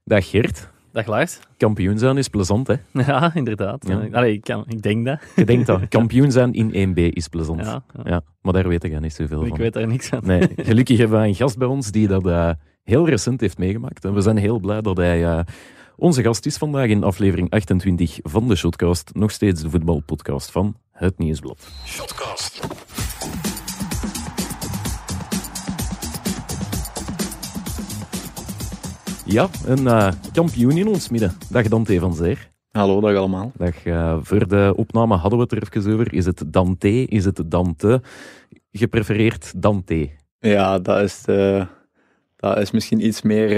Dag Gert. Dag Lars. Kampioen zijn is plezant, hè? Ja, inderdaad. Ja. Ik denk dat. Je denkt dat. Kampioen zijn in 1B is plezant. Ja. Ja, maar daar weet ik niet zoveel van. Ik weet daar niks van. Nee, gelukkig hebben we een gast bij ons die dat heel recent heeft meegemaakt. En we zijn heel blij dat hij onze gast is vandaag in aflevering 28 van de Shotcast. Nog steeds de voetbalpodcast van Het Nieuwsblad. Shotcast. Ja, een kampioen in ons midden. Dag Dante van Zeer. Hallo, dag allemaal. Dag, voor de opname hadden we het er even over. Is het Dante? Is het Dante? Geprefereerd Dante. Ja, dat is misschien iets meer,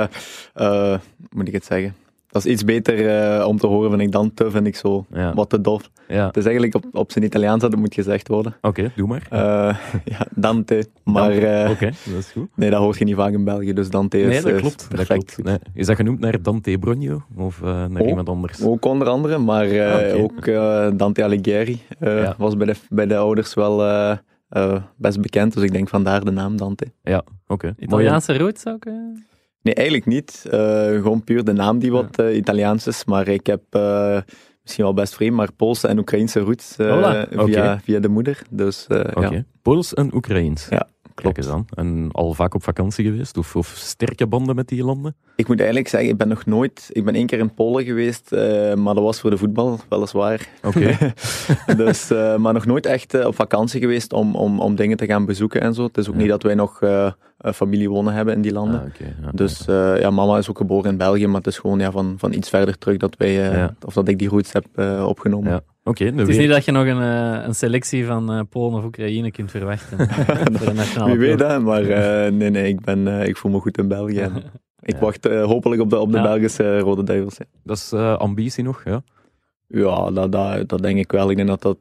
hoe moet ik het zeggen? Dat is iets beter om te horen, vind ik. Dante vind ik zo wat te dof. Ja. Het is eigenlijk op zijn Italiaans dat het moet gezegd worden. Oké, doe maar. Ja, Dante. Maar Oké, dat is goed. nee, dat hoort je niet vaak in België, dus Dante Nee, is dat klopt. perfect. Dat klopt. Nee. Is dat genoemd naar Dante Brogno of naar iemand anders? Ook onder andere, maar oké. ook Dante Alighieri was bij de ouders wel best bekend, dus ik denk vandaar de naam Dante. Ja, oké. Italiaanse roots ook? Nee, eigenlijk niet. Gewoon puur de naam die wat Italiaans is. Maar ik heb misschien wel best vreemd, maar Poolse en Oekraïnse roots via de moeder. Dus ja. Pools en Oekraïens. Ja, Kijk klopt. eens aan. En al vaak op vakantie geweest? Of sterke banden met die landen? Ik moet eigenlijk zeggen, ik ben 1 keer in Polen geweest, maar dat was voor de voetbal, weliswaar. Oké. Dus, maar nog nooit echt op vakantie geweest om dingen te gaan bezoeken en zo. Het is ook niet dat wij nog familie wonen hebben in die landen. Ja. Dus mama is ook geboren in België, maar het is gewoon van iets verder terug dat wij, of dat ik die roots heb opgenomen. Ja. Oké, Het is niet dat je nog een selectie van Polen of Oekraïne kunt verwachten. Voor de nationale Wie weet ploeg. dat, maar nee, ik voel me goed in België. En ik wacht hopelijk op de Belgische Rode Duivels. Ja. Dat is ambitie nog, ja? Ja, dat denk ik wel. Ik denk dat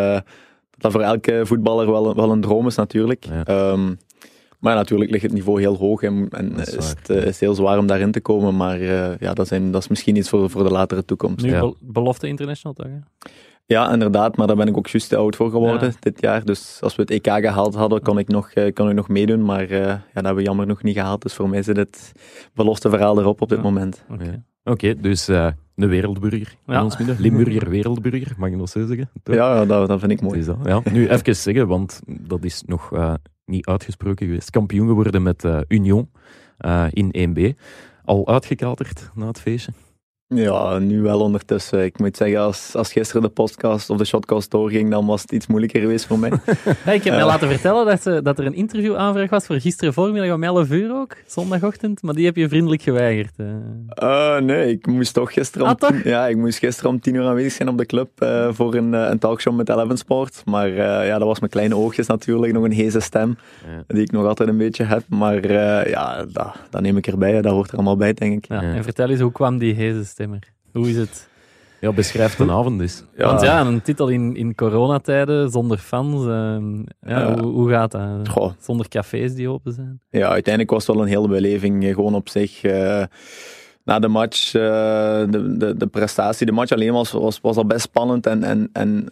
voor elke voetballer wel een droom is natuurlijk. Ja. Maar natuurlijk ligt het niveau heel hoog en is heel zwaar om daarin te komen. Maar dat is misschien iets voor de latere toekomst. Nu belofte international toch? Hè? Ja, inderdaad, maar daar ben ik ook juist te oud voor geworden dit jaar. Dus als we het EK gehaald hadden, kon ik nog meedoen. Maar dat hebben we jammer nog niet gehaald. Dus voor mij zit het belofteverhaal erop op dit moment. Oké, dus een wereldburger in ons midden. Limburger wereldburger, mag je dat zo zeggen? Toch? Ja, dat vind ik mooi. Is dat, ja. Nu even zeggen, want dat is nog niet uitgesproken geweest. Kampioen geworden met Union in 1B. Al uitgekaterd na het feestje? Ja, nu wel ondertussen. Ik moet zeggen, als gisteren de podcast of de shotcast doorging, dan was het iets moeilijker geweest voor mij. Ja, ik heb mij laten vertellen dat er een interviewaanvraag was voor gisteren voormiddag om 11 uur ook, zondagochtend, maar die heb je vriendelijk geweigerd. Nee, ik moest toch gisteren ik moest gisteren om 10 uur aanwezig zijn op de club voor een talkshow met Eleven Sport. Maar dat was mijn kleine oogjes natuurlijk, nog een heze stem, die ik nog altijd een beetje heb. Maar dat neem ik erbij, dat hoort er allemaal bij, denk ik. Ja. En vertel eens, hoe kwam die heze stemmer? Hoe is het? Ja, beschrijf de avond dus. Ja. Want een titel in coronatijden, zonder fans, hoe gaat dat? Goh. Zonder cafés die open zijn? Ja, uiteindelijk was het wel een hele beleving, gewoon op zich. Na de match, de prestatie, de match alleen was al best spannend en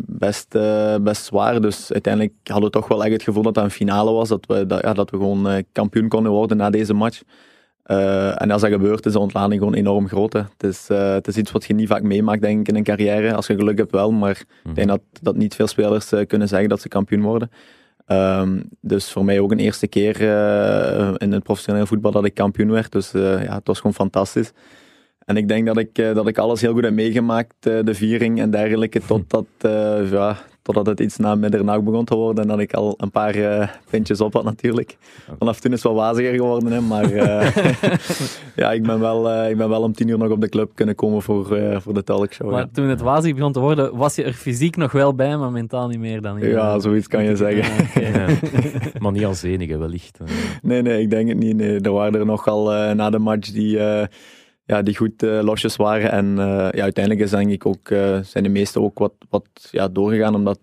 best zwaar. Dus uiteindelijk hadden we toch wel echt het gevoel dat dat een finale was, dat we gewoon kampioen konden worden na deze match. En als dat gebeurt, is de ontlading gewoon enorm groot. Hè. Het is iets wat je niet vaak meemaakt, denk ik, in een carrière. Als je geluk hebt wel, maar ik denk dat niet veel spelers kunnen zeggen dat ze kampioen worden. Dus voor mij ook een eerste keer in het professioneel voetbal dat ik kampioen werd. Dus het was gewoon fantastisch. En ik denk dat ik alles heel goed heb meegemaakt, de viering en dergelijke, totdat het iets na middernacht begon te worden en dat ik al een paar pintjes op had natuurlijk. Vanaf toen is het wel waziger geworden, hè, maar ik ben wel om 10 uur nog op de club kunnen komen voor de talkshow. Maar toen het wazig begon te worden, was je er fysiek nog wel bij, maar mentaal niet meer dan? Ja, zoiets kan je zeggen. Ja. Maar niet als enige wellicht. Nee, ik denk het niet. Nee. Er waren er nogal na de match die goed losjes waren. En uiteindelijk is denk ik ook, zijn de meesten ook wat doorgegaan, omdat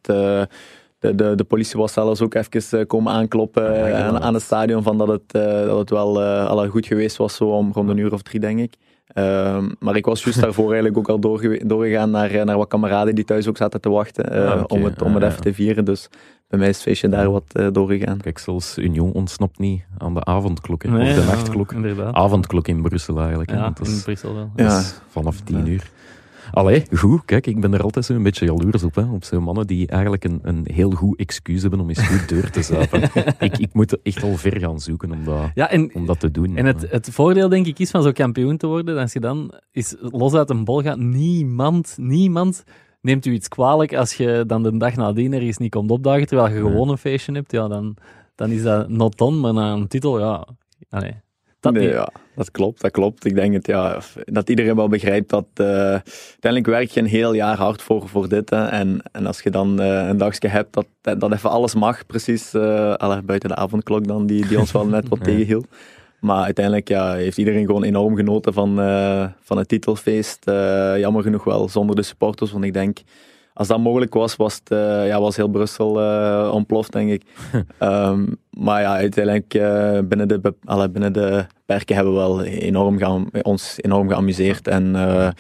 de politie was zelfs ook even komen aankloppen aan het stadion, van dat het wel al goed geweest was, zo om rond een uur of 3, denk ik. Maar ik was juist daarvoor eigenlijk ook al doorgegaan naar wat kameraden die thuis ook zaten te wachten om het even te vieren. Dus bij mij is het feestje daar wat doorgegaan. Kijk, zelfs Union ontsnapt niet aan de avondklok, Nee, of de nachtklok. Inderdaad. Avondklok in Brussel eigenlijk. Ja, Dat is, in Brussel wel. dat is vanaf 10 uur. Allee, goed. Kijk, ik ben er altijd zo'n beetje jaloers op. Hè, op zo'n mannen die eigenlijk een heel goed excuus hebben om eens goed deur te zuipen. ik moet er echt al ver gaan zoeken om dat te doen. En het voordeel, denk ik, is van zo kampioen te worden, als je dan is los uit een bol gaat, niemand neemt u iets kwalijk als je dan de dag nadien er eens niet komt opdagen, terwijl je gewoon een feestje hebt. Ja, dan is dat not on, maar na een titel, ja... Allee. Ja, dat klopt. Ik denk dat iedereen wel begrijpt dat uiteindelijk werk je een heel jaar hard voor dit. Hè. En als je dan een dagje hebt dat even alles mag, precies, buiten de avondklok dan, die ons wel net wat tegenhield. Maar uiteindelijk heeft iedereen gewoon enorm genoten van het titelfeest. Jammer genoeg wel zonder de supporters, want ik denk... Als dat mogelijk was was heel Brussel ontploft, denk ik. Maar ja, uiteindelijk binnen de perken hebben we wel ons enorm geamuseerd. En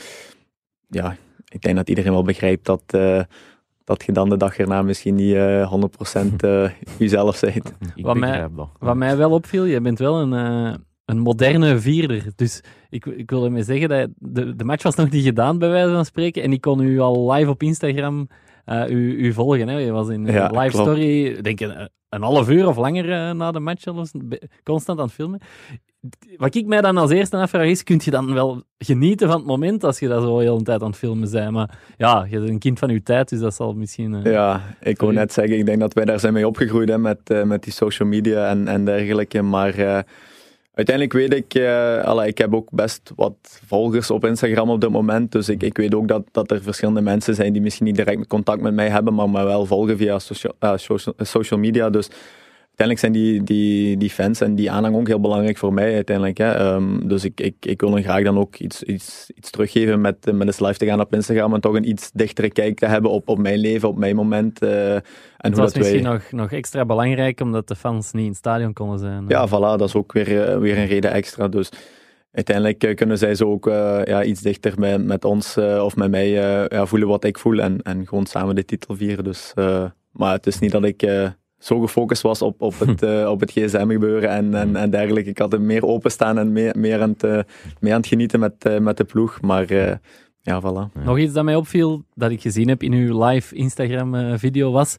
ik denk dat iedereen wel begrijpt dat je dan de dag erna misschien niet 100% jezelf bent. Wat mij wel opviel, je bent wel een moderne vierder. Dus ik wil ermee zeggen dat de match was nog niet gedaan, bij wijze van spreken. En ik kon u al live op Instagram u volgen. Hè. Je was in live klopt. story, denk ik, een half uur of langer na de match zelfs, constant aan het filmen. Wat ik mij dan als eerste afvraag is, kun je dan wel genieten van het moment als je dat zo heel de tijd aan het filmen bent? Maar ja, je bent een kind van je tijd, dus dat zal misschien... ik wou net zeggen, ik denk dat wij daar zijn mee opgegroeid hè, met die social media en dergelijke, maar... Uiteindelijk weet ik heb ook best wat volgers op Instagram op dit moment, dus ik weet ook dat er verschillende mensen zijn die misschien niet direct contact met mij hebben, maar me wel volgen via social media. Dus uiteindelijk zijn die fans en die aanhang ook heel belangrijk voor mij uiteindelijk. Hè. Dus ik wil dan graag dan ook iets teruggeven met eens live te gaan op Instagram en toch een iets dichtere kijk te hebben op mijn leven, op mijn moment. Het was misschien nog extra belangrijk omdat de fans niet in het stadion konden zijn. Ja, voilà, dat is ook weer een reden extra. Dus uiteindelijk kunnen zij zo ook iets dichter met ons of met mij voelen wat ik voel en gewoon samen de titel vieren. Dus, maar het is niet dat ik zo gefocust was op het gsm-gebeuren en dergelijke. Ik had er meer openstaan en meer aan het genieten met de ploeg. Maar... voilà. Nog iets dat mij opviel, dat ik gezien heb in uw live Instagram-video was,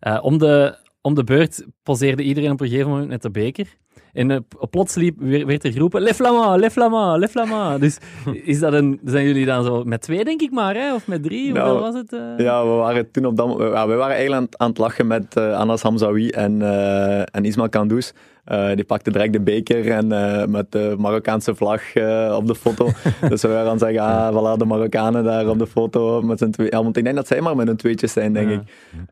om de beurt poseerde iedereen op een gegeven moment met de beker. En plots werd er geroepen, Le Flamand, Le Flamand, Le Flamand. Dus zijn jullie dan zo met 2, denk ik maar, hè? Of met 3? Hoeveel was het? Ja, we waren toen we waren eigenlijk aan het lachen met Anas Hamzaoui en Ismail Kandous. Die pakte direct de beker en met de Marokkaanse vlag op de foto. Dus we waren aan het zeggen, voilà, de Marokkanen daar op de foto met z'n twee. Ja, want ik denk dat zij maar met hun tweetjes zijn, denk ik.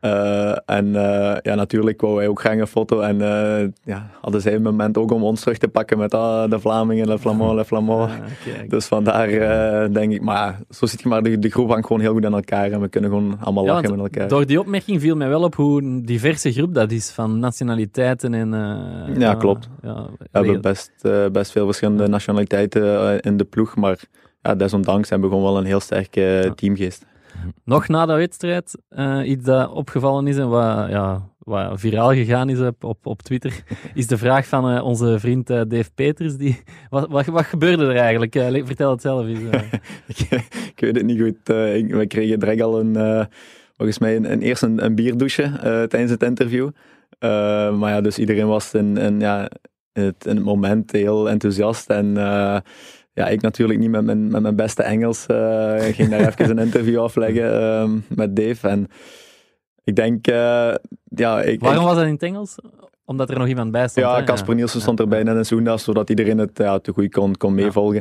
Natuurlijk wou wij ook graag een foto en hadden zij een moment ook om ons terug te pakken met de Vlamingen, Le Flamand, Le Flamand. Dus vandaar denk ik, maar zo zit je maar, de groep hangt gewoon heel goed aan elkaar en we kunnen gewoon allemaal lachen met elkaar. Door die opmerking viel mij wel op hoe een diverse groep dat is, van nationaliteiten en... Ja, klopt. We hebben best veel verschillende nationaliteiten in de ploeg, maar desondanks hebben we gewoon wel een heel sterke teamgeest. Nog na de wedstrijd, iets dat opgevallen is en wat viraal gegaan is op Twitter, is de vraag van onze vriend Dave Peters. Wat gebeurde er eigenlijk? Vertel het zelf eens. Ik weet het niet goed. We kregen direct al volgens mij eerst een bierdouche tijdens het interview. Maar dus iedereen was in het moment heel enthousiast en ik natuurlijk niet met mijn beste Engels ging daar even een interview afleggen met Dave en ik denk Waarom was dat in het Engels? Omdat er nog iemand bij stond? Ja, Casper Nielsen stond erbij net in Soendas, zodat iedereen het te goed kon meevolgen.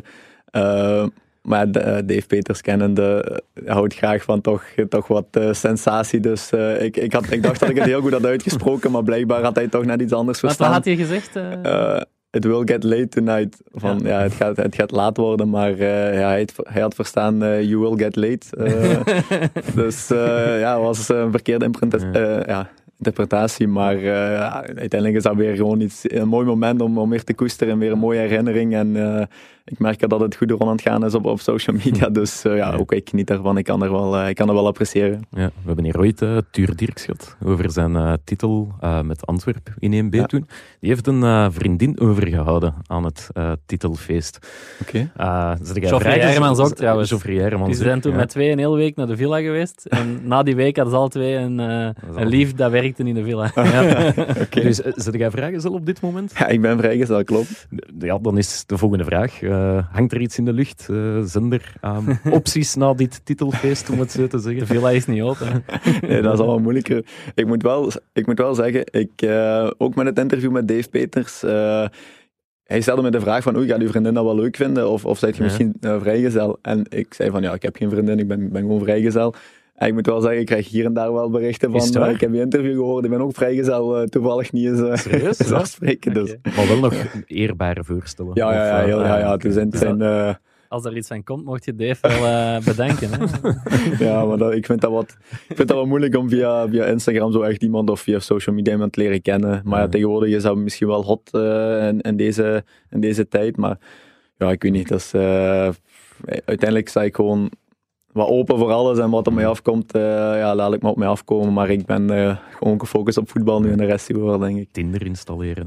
Maar Dave Peters kennende houdt graag van toch wat sensatie. Dus ik dacht dat ik het heel goed had uitgesproken, maar blijkbaar had hij toch net iets anders verstaan. Wat had hij gezegd? It will get late tonight. Het gaat laat worden, maar hij had verstaan you will get late. Dus het was een verkeerde interpretatie, maar uiteindelijk is dat weer gewoon een mooi moment om weer te koesteren en weer een mooie herinnering. En ik merk dat het goed door aan het gaan is op social media. Dus ook ik geniet daarvan. Ik kan er wel appreciëren. Ja, we hebben hier ooit Tuur Dirks gehad over zijn titel met Antwerp in 1B toen. Die heeft een vriendin overgehouden aan het titelfeest. Oké. Geoffrey Hermans ook trouwens. Geoffrey Hermans. Die zijn toen met 2 een hele week naar de villa geweest. En na die week hadden ze alle 2 een lief dat werkte in de villa. Okay. Dus zit jij vrijgezel op dit moment? Ja, ik ben vrijgezel, klopt. Ja, dan is de volgende vraag. Hangt er iets in de lucht? Zijn er opties na dit titelfeest, om het zo te zeggen? De villa is niet open. Nee, dat is allemaal moeilijker. Ik moet wel zeggen, ook met het interview met Dave Peters, hij stelde me de vraag van, gaat uw vriendin dat wel leuk vinden? Of zijt je misschien vrijgezel? En ik zei van, ik heb geen vriendin, ik ben gewoon vrijgezel. En ik moet wel zeggen, ik krijg hier en daar wel berichten van, ik heb je interview gehoord, ik ben ook vrijgezel, toevallig niet eens afspreken. Dus. Okay. Maar wel nog eerbare voorstellen. Ja. Als er iets van komt, mocht je Dave wel bedenken. Hè? Ja, maar ik vind dat wel moeilijk om via Instagram zo echt iemand of via social media iemand te leren kennen. Maar tegenwoordig is dat misschien wel hot in deze tijd. Maar ja, ik weet niet. Dat is, uiteindelijk sta ik gewoon wat open voor alles en wat op mij afkomt, laat ik maar op mij afkomen. Maar ik ben gewoon gefocust op voetbal nu en de rest wel, denk ik. Tinder installeren, hè?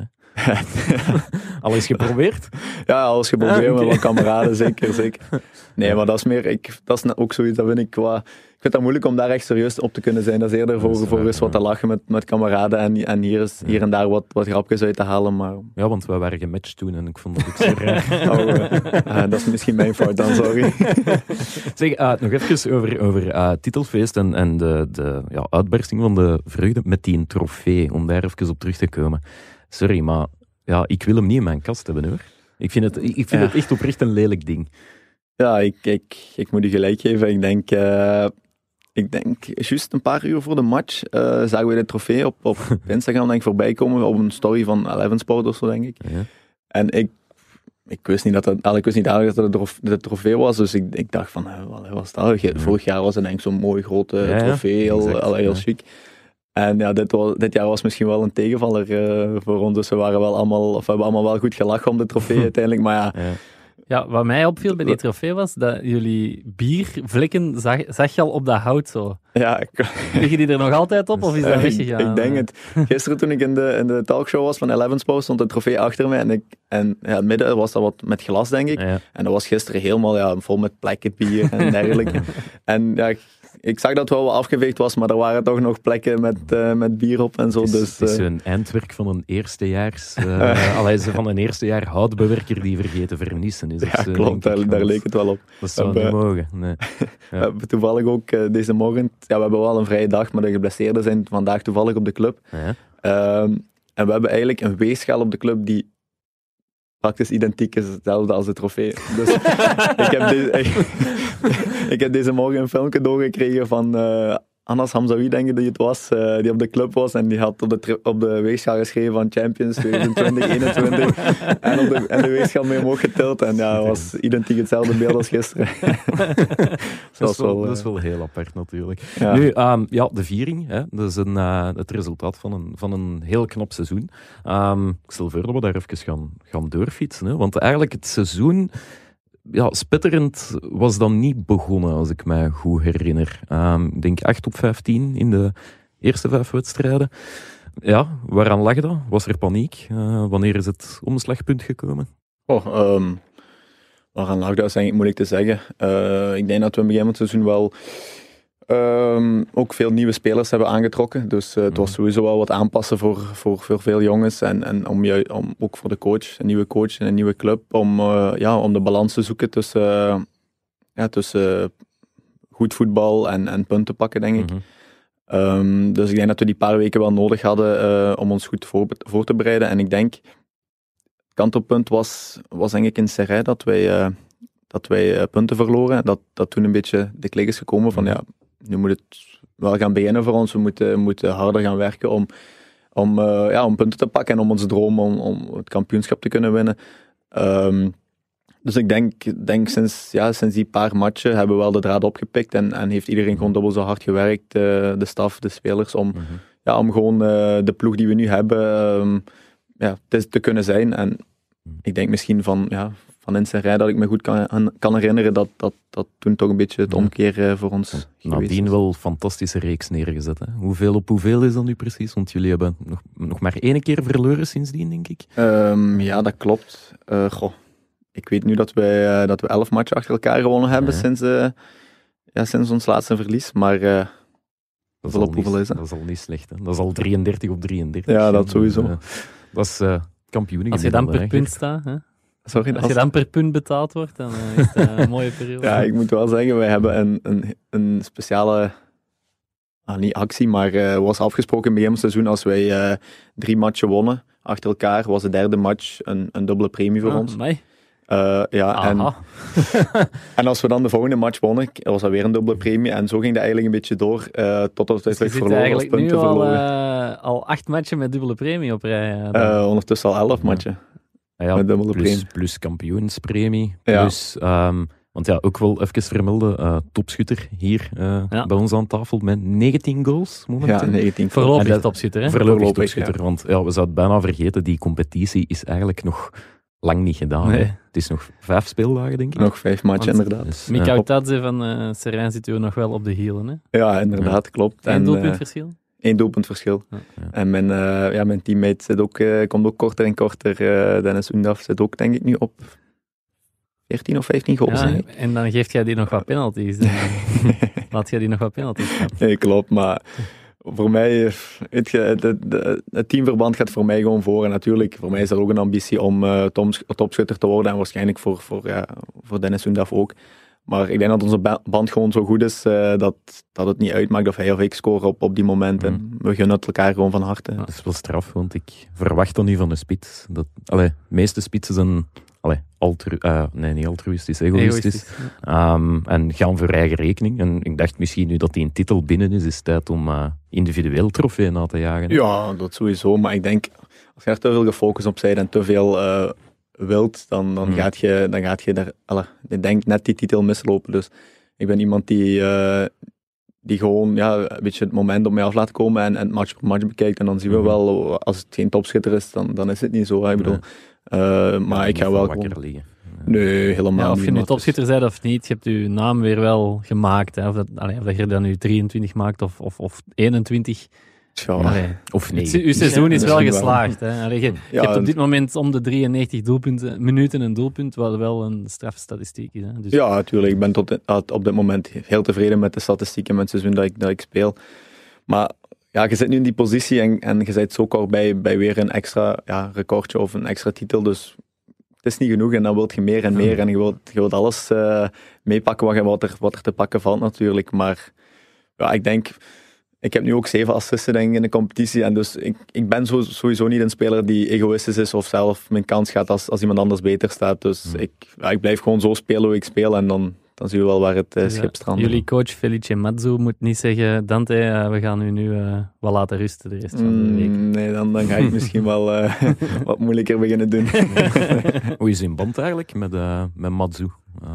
Al eens geprobeerd? Ja, al eens geprobeerd met wat kameraden, zeker. Nee, maar dat is meer, dat is ook zoiets, dat vind ik qua... Ik vind het moeilijk om daar echt serieus op te kunnen zijn. Dat is eerder voor eens wat te lachen met kameraden en hier en daar wat grapjes uit te halen. Maar... Ja, want wij waren gematcht toen en ik vond dat ook zo raar. Dat is misschien mijn fout dan, sorry. Zeg, nog even over titelfeest en de uitbarsting van de vreugde met die trofee, om daar even op terug te komen. Sorry, maar ik wil hem niet in mijn kast hebben, hoor. Ik vind het echt oprecht een lelijk ding. Ja, ik moet je gelijk geven. Ik denk, juist een paar uur voor de match zagen we de trofee op Instagram voorbij komen op een story van Eleven Sport of zo, denk ik. Ja. En ik wist niet dat de trofee was, dus ik dacht van, wat was dat? Vorig jaar was het denk ik zo'n mooi grote trofee, heel chic. En ja, dit jaar was misschien wel een tegenvaller voor ons, dus we hebben allemaal wel goed gelachen om de trofee uiteindelijk, maar Ja, wat mij opviel bij die trofee was dat jullie biervlekken zag je al op dat hout zo. Ja. Liggen die er nog altijd op of is dat weggegaan? Ik denk het. Gisteren toen ik in de talkshow was van Eleven Sport stond de trofee achter mij en in het midden was dat wat met glas, denk ik. Ja. En dat was gisteren helemaal vol met plekken bier en dergelijke. En ja, ik zag dat het wel wat afgeveegd was, maar er waren toch nog plekken met bier op en zo. Het is een eindwerk van een eerstejaars... van een eerstejaar houtbewerker die vergeten vernissen is. Ja, klopt. Daar leek het wel op. Dat zou niet mogen. Nee. We hebben toevallig ook deze morgen... Ja, we hebben wel een vrije dag, maar de geblesseerden zijn vandaag toevallig op de club. Ja. En we hebben eigenlijk een weegschaal op de club die praktisch identiek is hetzelfde als de trofee. Dus ik heb deze morgen een filmpje doorgekregen van Anas Hamzaoui, denk ik die het was, die op de club was en die had op de weegschaal geschreven van Champions 2020-21 en de weegschaal mee omhoog getild en ja, het was identiek hetzelfde beeld als gisteren. Dat is wel heel apart natuurlijk. Ja. Nu, de viering, hè, dat is het resultaat van een heel knap seizoen. Ik stel voor dat we daar even gaan doorfietsen, hè, want eigenlijk het seizoen... Ja, spetterend was dan niet begonnen, als ik mij goed herinner. Ik denk 8 op 15 in de eerste 5 wedstrijden. Ja, waaraan lag dat? Was er paniek? Wanneer is het omslagpunt gekomen? Waaraan lag dat is eigenlijk moeilijk te zeggen. Ik denk dat we in het begin van het seizoen wel ook veel nieuwe spelers hebben aangetrokken. Dus het was sowieso wel wat aanpassen voor veel jongens. En om ook voor de coach, een nieuwe coach en een nieuwe club, om de balans te zoeken tussen goed voetbal en punten pakken, denk ik. Dus ik denk dat we die paar weken wel nodig hadden om ons goed voor te bereiden. En ik denk, het kantelpunt was denk ik in Serij dat wij punten verloren. Dat toen een beetje de klik is gekomen van nu moet het wel gaan beginnen voor ons. We moeten harder gaan werken om punten te pakken en om onze droom om het kampioenschap te kunnen winnen. Dus ik denk sinds die paar matchen hebben we wel de draad opgepikt en heeft iedereen gewoon dubbel zo hard gewerkt, de staf, de spelers, om gewoon de ploeg die we nu hebben te kunnen zijn. En ik denk misschien van in zijn rij dat ik me goed kan herinneren dat toen toch een beetje het omkeer voor ons geweest Nadien is. wel fantastische reeks neergezet. Hè? Hoeveel op hoeveel is dat nu precies? Want jullie hebben nog maar 1 keer verloren sindsdien, denk ik. Ja, dat klopt. Ik weet nu dat we 11 matchen achter elkaar gewonnen hebben sinds ons laatste verlies. Maar hoeveel is dat? Dat is al niet slecht. Hè? Dat is al 33 op 33. Ja, dat sowieso. Dat is kampioen. Als je dan per punt staat, hè? Sorry, Als je dan per punt betaald wordt, dan is het een mooie periode. Ja, ik moet wel zeggen, wij hebben een speciale, niet actie, maar was afgesproken in het begin van het seizoen als wij 3 matchen wonnen achter elkaar, was de 3e match een dubbele premie voor ons. Mij? En als we dan de volgende match wonnen, was dat weer een dubbele premie. En zo ging dat eigenlijk een beetje door, totdat we Dus je zit verloren, als eigenlijk punten nu verloren. al 8 matchen met dubbele premie op rij. Ondertussen al 11 matchen. Ja, met dubbele premie. plus kampioenspremie. Ja. Plus, want ja, ook wel even vermelden, topschutter hier bij ons aan tafel met 19 goals momenteel. Ja, 19. Voorlopig dat- topschutter, hè? Voorlopig Voorlopig, topschutter, want ja, we zouden bijna vergeten, die competitie is eigenlijk nog lang niet gedaan. Nee. Hè. Het is nog 5 speeldagen, denk ik. Nog 5 matchen, Want- inderdaad. Dus, Mika Outadze van Serijn zit u nog wel op de hielen, hè? Ja, inderdaad, klopt. Eén En, doelpuntverschil? 1 doelpunt verschil. Ja. En mijn teammate komt ook korter en korter. Dennis Oendaf zit ook, denk ik, nu op 14 of 15 goals. Ja, denk ik. en dan geeft jij die nog wat penalties. Laat jij die nog wat penalties gaan. Nee, klopt, maar voor mij, weet je, het teamverband gaat voor mij gewoon voor. En natuurlijk, voor mij is er ook een ambitie om topschutter te worden en waarschijnlijk voor Dennis Oendaf ook. Maar ik denk dat onze band gewoon zo goed is dat het niet uitmaakt of hij of ik scoren op die momenten. We gunnen het elkaar gewoon van harte. Dat is wel straf, want ik verwacht dat niet van de spits. De meeste spitsen zijn niet altruïstisch, egoïstisch. En gaan voor eigen rekening. En ik dacht misschien nu dat die een titel binnen is het tijd om individueel trofee na te jagen. Ja, dat sowieso. Maar ik denk, als je er te veel gefocust op bent en te veel wilt, dan gaat je daar, ik denk, net die titel mislopen. Dus ik ben iemand die gewoon een beetje het moment op mij af laat komen en match per match bekijkt. En dan zien we wel, als het geen topschutter is, dan is het niet zo. Hè. Ik bedoel, maar ik ga wel wakker gewoon... liggen. Nee, helemaal Ja, of niet. je nu maar het is- topschutter bent of niet, je hebt je naam weer wel gemaakt. Hè? Of dat je er dan nu 23 maakt of 21. Tja, Allee, Of nee. uw seizoen is wel misschien wel. geslaagd. Hè? Allee, je hebt op dit moment om de 93 minuten een doelpunt, wat wel een strafstatistiek is. Hè? Dus Ja, natuurlijk. Ik ben op dit moment heel tevreden met de statistieken met het seizoen dat ik speel. Maar ja, je zit nu in die positie en je bent zo kort bij weer een extra recordje of een extra titel. Dus het is niet genoeg en dan wil je meer en meer. En je wilt alles meepakken wat er te pakken valt natuurlijk. Maar ja, ik denk... Ik heb nu ook 7 assisten denk ik, in de competitie. En dus ik ben sowieso niet een speler die egoïstisch is of zelf mijn kans gaat als iemand anders beter staat. Dus ik blijf gewoon zo spelen hoe ik speel. En dan zien we wel waar het schip strandt. Jullie coach Felice Mazzu moet niet zeggen, Dante, we gaan u nu wat laten rusten de rest van de week. Nee, dan ga ik misschien wel wat moeilijker beginnen doen. Hoe is in band eigenlijk met Matsu?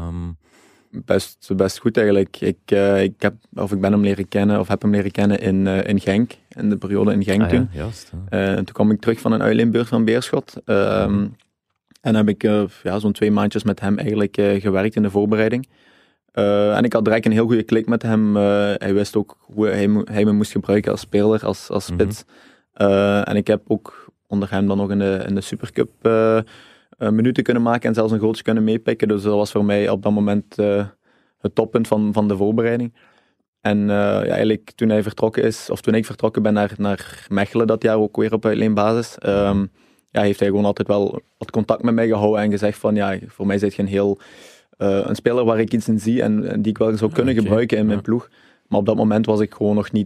Best goed eigenlijk. Ik ben hem leren kennen, of heb hem leren kennen in Genk. In de periode in Genk toen. Ja, juist. En toen kwam ik terug van een uitleenbeurt van Beerschot. En heb ik zo'n 2 maandjes met hem eigenlijk gewerkt in de voorbereiding. En ik had direct een heel goede klik met hem. Hij wist ook hoe hij me moest gebruiken als speler, als spits. En ik heb ook onder hem dan nog in de Supercup minuten kunnen maken en zelfs een goaltje kunnen meepikken. Dus dat was voor mij op dat moment het toppunt van de voorbereiding. En eigenlijk toen hij vertrokken is, of toen ik vertrokken ben naar Mechelen dat jaar, ook weer op uitleenbasis, heeft hij gewoon altijd wel wat contact met mij gehouden en gezegd van, voor mij zit je een speler waar ik iets in zie en die ik wel zou kunnen gebruiken in mijn ploeg. Maar op dat moment was ik gewoon nog niet,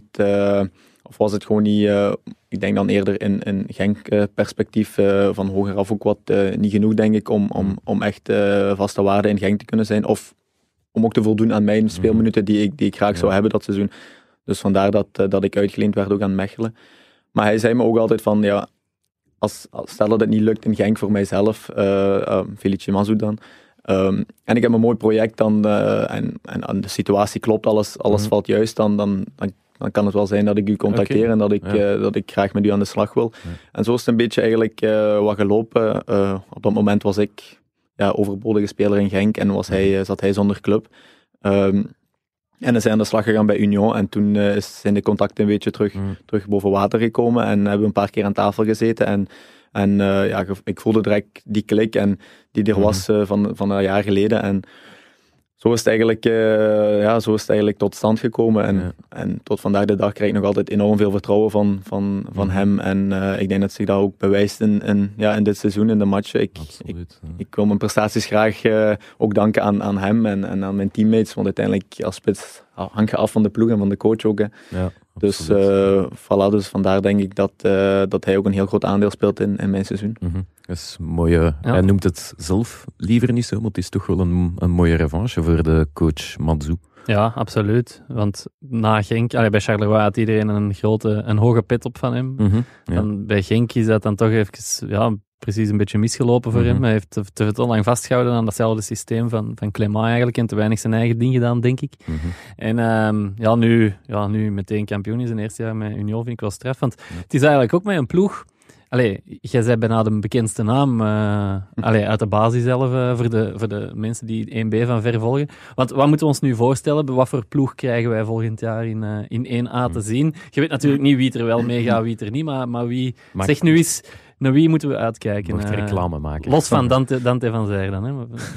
ik denk dan eerder in Genk-perspectief van hogeraf ook wat niet genoeg, denk ik, om echt vaste waarde in Genk te kunnen zijn. Of om ook te voldoen aan mijn speelminuten die ik graag zou hebben dat seizoen. Dus vandaar dat ik uitgeleend werd ook aan Mechelen. Maar hij zei me ook altijd van, stel dat het niet lukt in Genk voor mijzelf, Felice Mazzu dan, en ik heb een mooi project dan, en de situatie klopt, alles valt juist, dan kan het wel zijn dat ik u contacteer en dat ik graag met u aan de slag wil. En zo is het een beetje eigenlijk wat gelopen. Op dat moment was ik overbodige speler in Genk en zat hij zonder club. En is hij aan de slag gegaan bij Union en toen zijn de contacten een beetje terug boven water gekomen en hebben we een paar keer aan tafel gezeten en ik voelde direct die klik en die er was van een jaar geleden en zo is het eigenlijk tot stand gekomen en tot vandaag de dag krijg ik nog altijd enorm veel vertrouwen van hem en ik denk dat zich dat ook bewijst in dit seizoen, in de matchen. Ik wil mijn prestaties graag ook danken aan hem en aan mijn teammates, want uiteindelijk als spits hang je af van de ploeg en van de coach ook. Hè. Ja, dus dus vandaar denk ik dat hij ook een heel groot aandeel speelt in mijn seizoen. Mm-hmm. Dat is mooi. Hij noemt het zelf liever niet zo, maar het is toch wel een mooie revanche voor de coach Matsu. Ja, absoluut. Want na Genk, bij Charleroi had iedereen een hoge pet op van hem. Mm-hmm, dan, bij Genk is dat dan toch even precies een beetje misgelopen voor hem. Hij heeft te lang vastgehouden aan datzelfde systeem van Clément eigenlijk en te weinig zijn eigen ding gedaan, denk ik. Mm-hmm. En nu meteen kampioen is in het eerste jaar met Union, vind ik wel straf. Want het is eigenlijk ook met een ploeg. Jij bent bijna de bekendste naam uit de basis zelf voor de mensen die 1B van ver volgen. Want wat moeten we ons nu voorstellen? Wat voor ploeg krijgen wij volgend jaar in 1A te zien? Je weet natuurlijk niet wie er wel meegaat, wie er niet, maar wie... Zeg nu eens, naar wie moeten we uitkijken? Mocht reclame maken. Los van Dante van Zijr dan. Hè?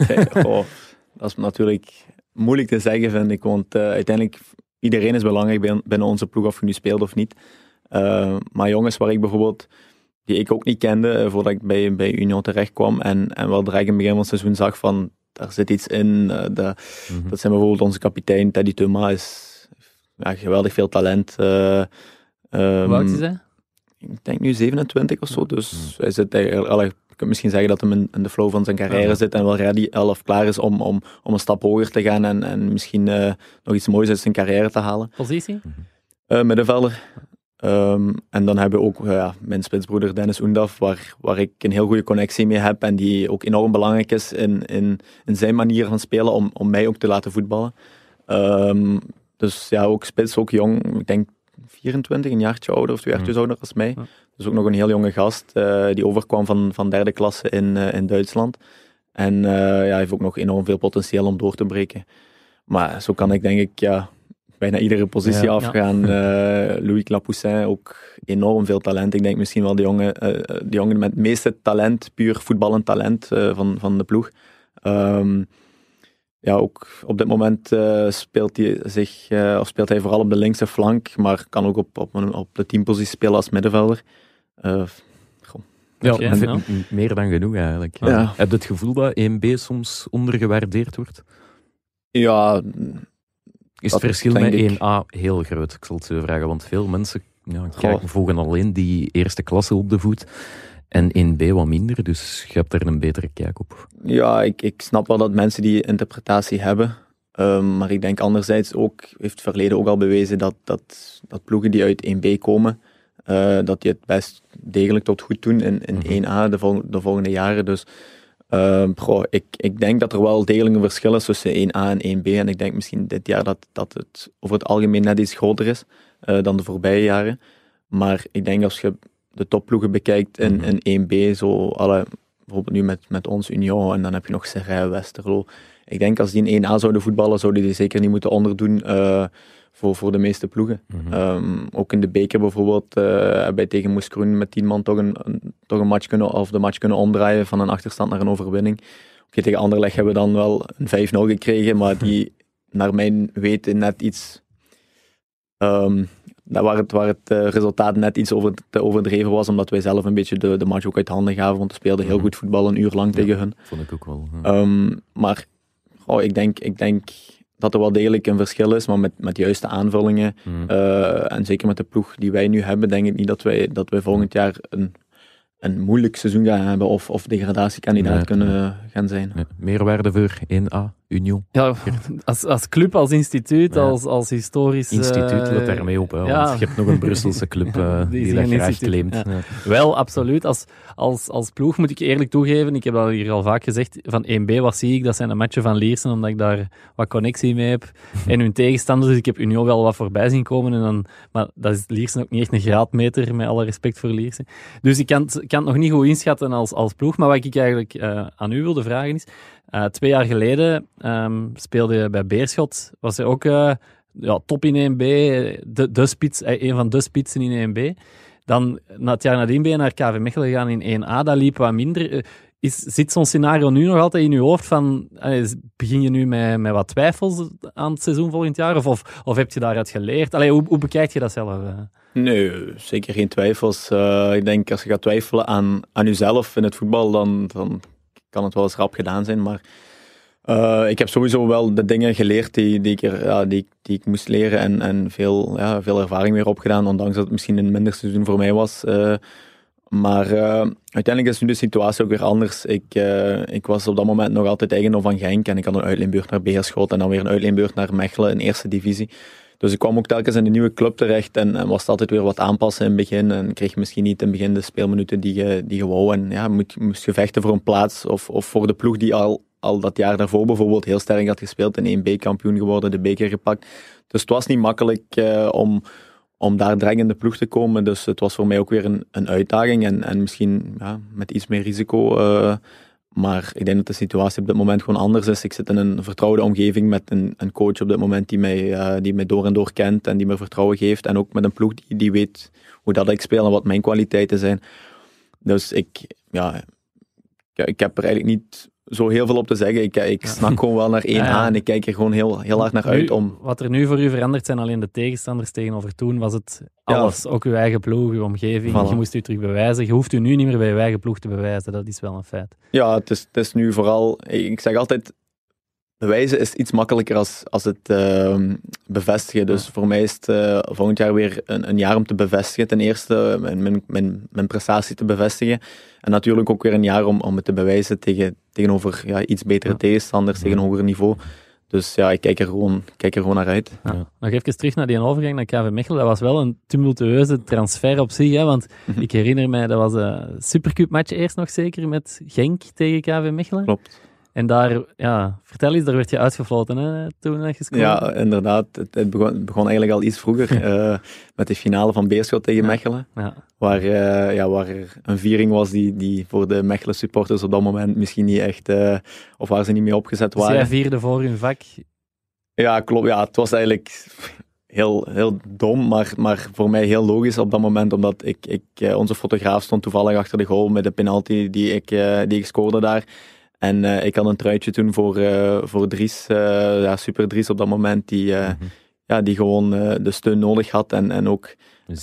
Dat is natuurlijk moeilijk te zeggen, vind ik. Want uiteindelijk, iedereen is belangrijk binnen onze ploeg, of je nu speelt of niet. Maar jongens waar ik bijvoorbeeld... die ik ook niet kende voordat ik bij Union terecht kwam en wel direct in het begin van het seizoen zag van, daar zit iets in. Dat zijn bijvoorbeeld onze kapitein, Teddy Thomas, is geweldig veel talent. Hoe oud is hij? Ik denk nu 27 of zo, dus hij zit eigenlijk, je kunt misschien zeggen dat hij in de flow van zijn carrière zit en wel ready of klaar is om een stap hoger te gaan en misschien nog iets moois uit zijn carrière te halen. Positie? Middenvelder. En dan hebben we ook mijn spitsbroeder Dennis Oendaf, waar ik een heel goede connectie mee heb en die ook enorm belangrijk is in zijn manier van spelen om mij ook te laten voetballen. Dus ja, ook spits, ook jong, ik denk 24, een jaartje ouder of 2 jaartjes ouder als mij. Dus ook nog een heel jonge gast die overkwam van derde klasse in Duitsland. En hij heeft ook nog enorm veel potentieel om door te breken. Maar zo kan ik denk ik bijna iedere positie afgaan. Louis Lapoussin, ook enorm veel talent. Ik denk misschien wel de jongen met het meeste talent, puur voetballend talent van de ploeg. Ook op dit moment speelt hij vooral op de linkse flank, maar kan ook op de teampositie spelen als middenvelder. Meer dan genoeg eigenlijk. Ja. Heb je het gevoel dat 1B soms ondergewaardeerd wordt? Ja... Is het verschil met 1A heel groot? Ik zal het zo vragen, want veel mensen volgen alleen die eerste klasse op de voet en 1B wat minder, dus je hebt er een betere kijk op. Ja, ik snap wel dat mensen die interpretatie hebben, maar ik denk anderzijds ook, heeft het verleden ook al bewezen dat ploegen die uit 1B komen, dat die het best degelijk tot goed doen in 1A de volgende jaren, dus... ik denk dat er wel degelijk een verschil is tussen 1A en 1B. En ik denk misschien dit jaar dat het over het algemeen net iets groter is dan de voorbije jaren. Maar ik denk als je de topploegen bekijkt in 1B, bijvoorbeeld nu met ons Union, en dan heb je nog Serrail, Westerlo. Ik denk als die in 1A zouden voetballen, zouden die zeker niet moeten onderdoen voor de meeste ploegen. Ook in de beker bijvoorbeeld hebben wij tegen Moes Kroen met 10 man toch een match de match kunnen omdraaien van een achterstand naar een overwinning. Tegen Anderlecht hebben we dan wel een 5-0 gekregen, maar die naar mijn weten net iets... waar het resultaat net iets te overdreven was, omdat wij zelf een beetje de match ook uit handen gaven, want we speelden heel goed voetbal een uur lang tegen hun. Vond ik ook wel. Maar ik denk dat er wel degelijk een verschil is, maar met juiste aanvullingen en zeker met de ploeg die wij nu hebben, denk ik niet dat wij volgend jaar een moeilijk seizoen gaan hebben of degradatiekandidaat kunnen gaan zijn. Nee. Meerwaarde voor 1A, Union. Ja, als club, als instituut, als historisch... Instituut, let daarmee op. Hè, want je hebt nog een Brusselse club die dat graag claimt. Ja. Wel, absoluut. Als ploeg moet ik eerlijk toegeven, ik heb dat hier al vaak gezegd, van 1B, wat zie ik? Dat zijn de matchen van Liersen, omdat ik daar wat connectie mee heb. En hun tegenstanders, dus ik heb Union wel wat voorbij zien komen. Maar dat is Liersen ook niet echt een graadmeter, met alle respect voor Liersen. Dus ik kan het nog niet goed inschatten als ploeg, maar wat ik eigenlijk aan u wilde de vragen is. 2 jaar geleden speelde je bij Beerschot. Was je ook top in 1B, de spits, een van de spitsen in 1B. Dan, het jaar nadien ben je naar KV Mechelen gegaan in 1A. Dat liep wat minder. Zit zo'n scenario nu nog altijd in je hoofd? Begin je nu met wat twijfels aan het seizoen volgend jaar? Of heb je daaruit geleerd? Hoe bekijk je dat zelf? Nee, zeker geen twijfels. Ik denk, als je gaat twijfelen aan jezelf in het voetbal, dan kan het wel eens rap gedaan zijn. Maar ik heb sowieso wel de dingen geleerd die ik moest leren en veel ervaring weer opgedaan, ondanks dat het misschien een minder seizoen voor mij was. Maar uiteindelijk is nu de situatie ook weer anders. Ik was op dat moment nog altijd eigendom van Genk en ik had een uitleenbeurt naar Beerschot en dan weer een uitleenbeurt naar Mechelen in eerste divisie. Dus ik kwam ook telkens in een nieuwe club terecht en was altijd weer wat aanpassen in het begin en kreeg misschien niet in het begin de speelminuten die je wou. En ja, moest je vechten voor een plaats of voor de ploeg die al dat jaar daarvoor bijvoorbeeld heel sterk had gespeeld en 1B kampioen geworden, de beker gepakt. Dus het was niet makkelijk om daar direct in de ploeg te komen. Dus het was voor mij ook weer een uitdaging en misschien met iets meer risico. Maar ik denk dat de situatie op dit moment gewoon anders is. Ik zit in een vertrouwde omgeving met een coach op dit moment die mij door en door kent en die me vertrouwen geeft. En ook met een ploeg die weet hoe dat ik speel en wat mijn kwaliteiten zijn. Dus ik heb er eigenlijk niet zo heel veel op te zeggen. Ik snak gewoon wel naar 1A en ik kijk er gewoon heel hard naar uit om... Wat er nu voor u verandert zijn alleen de tegenstanders tegenover toen. Was het alles, ook uw eigen ploeg, uw omgeving. Voilà. Je moest u terug bewijzen. Je hoeft u nu niet meer bij uw eigen ploeg te bewijzen. Dat is wel een feit. Ja, het is nu vooral... Ik zeg altijd, bewijzen is iets makkelijker als het bevestigen. Dus voor mij is het volgend jaar weer een jaar om te bevestigen. Ten eerste mijn prestatie te bevestigen. En natuurlijk ook weer een jaar om het te bewijzen tegenover iets betere tegenstanders, tegen een hoger niveau. Dus ja, ik kijk er gewoon naar uit. Ja. Nog even terug naar die overgang naar KV Mechelen. Dat was wel een tumultueuze transfer op zich. Hè? Want ik herinner mij, dat was een Supercup-match eerst nog zeker met Genk tegen KV Mechelen. Klopt. En daar, vertel eens, daar werd je uitgefloten hè, toen je gescoord. Ja, inderdaad. Het begon eigenlijk al iets vroeger met de finale van Beerschot tegen Mechelen. Ja. Waar er een viering was die voor de Mechelen supporters op dat moment misschien niet echt, of waar ze niet mee opgezet waren. Dus jij vierde voor hun vak? Ja, klopt. Ja, het was eigenlijk heel, heel dom, maar voor mij heel logisch op dat moment, omdat onze fotograaf stond toevallig achter de goal met de penalty die ik scoorde daar. En ik had een truitje toen voor Dries, Super Dries op dat moment, die gewoon de steun nodig had. En ook...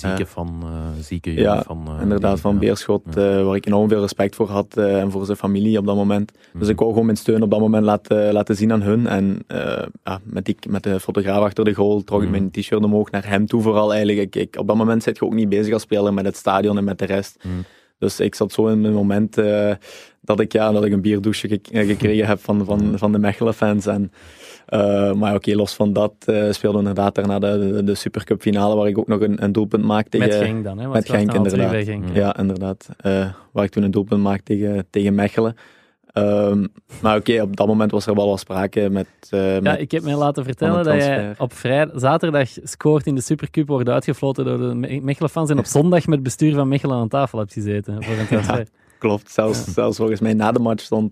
Zieke jongen van Beerschot, waar ik enorm veel respect voor had en voor zijn familie op dat moment. Dus ik wou gewoon mijn steun op dat moment laten zien aan hun. En met de fotograaf achter de goal trok ik mijn t-shirt omhoog naar hem toe vooral eigenlijk. Op dat moment zit je ook niet bezig als speler met het stadion en met de rest. Dus ik zat zo in een moment dat ik een bierdouche gekregen heb van de Mechelen-fans. Maar oké, los van dat speelde inderdaad daarna de Supercup finale, waar ik ook nog een doelpunt maakte. Met Genk dan, hè? Met Genk, inderdaad. Genk. Ja, inderdaad. Waar ik toen een doelpunt maakte tegen Mechelen. Maar oké, op dat moment was er wel wat sprake met ik heb mij laten vertellen dat jij op zaterdag scoort in de Supercup, wordt uitgefloten door de Mechelen-fans en op zondag met het bestuur van Mechelen aan tafel hebt gezeten voor een transfer. Ja, klopt. Zelfs volgens mij na de match stond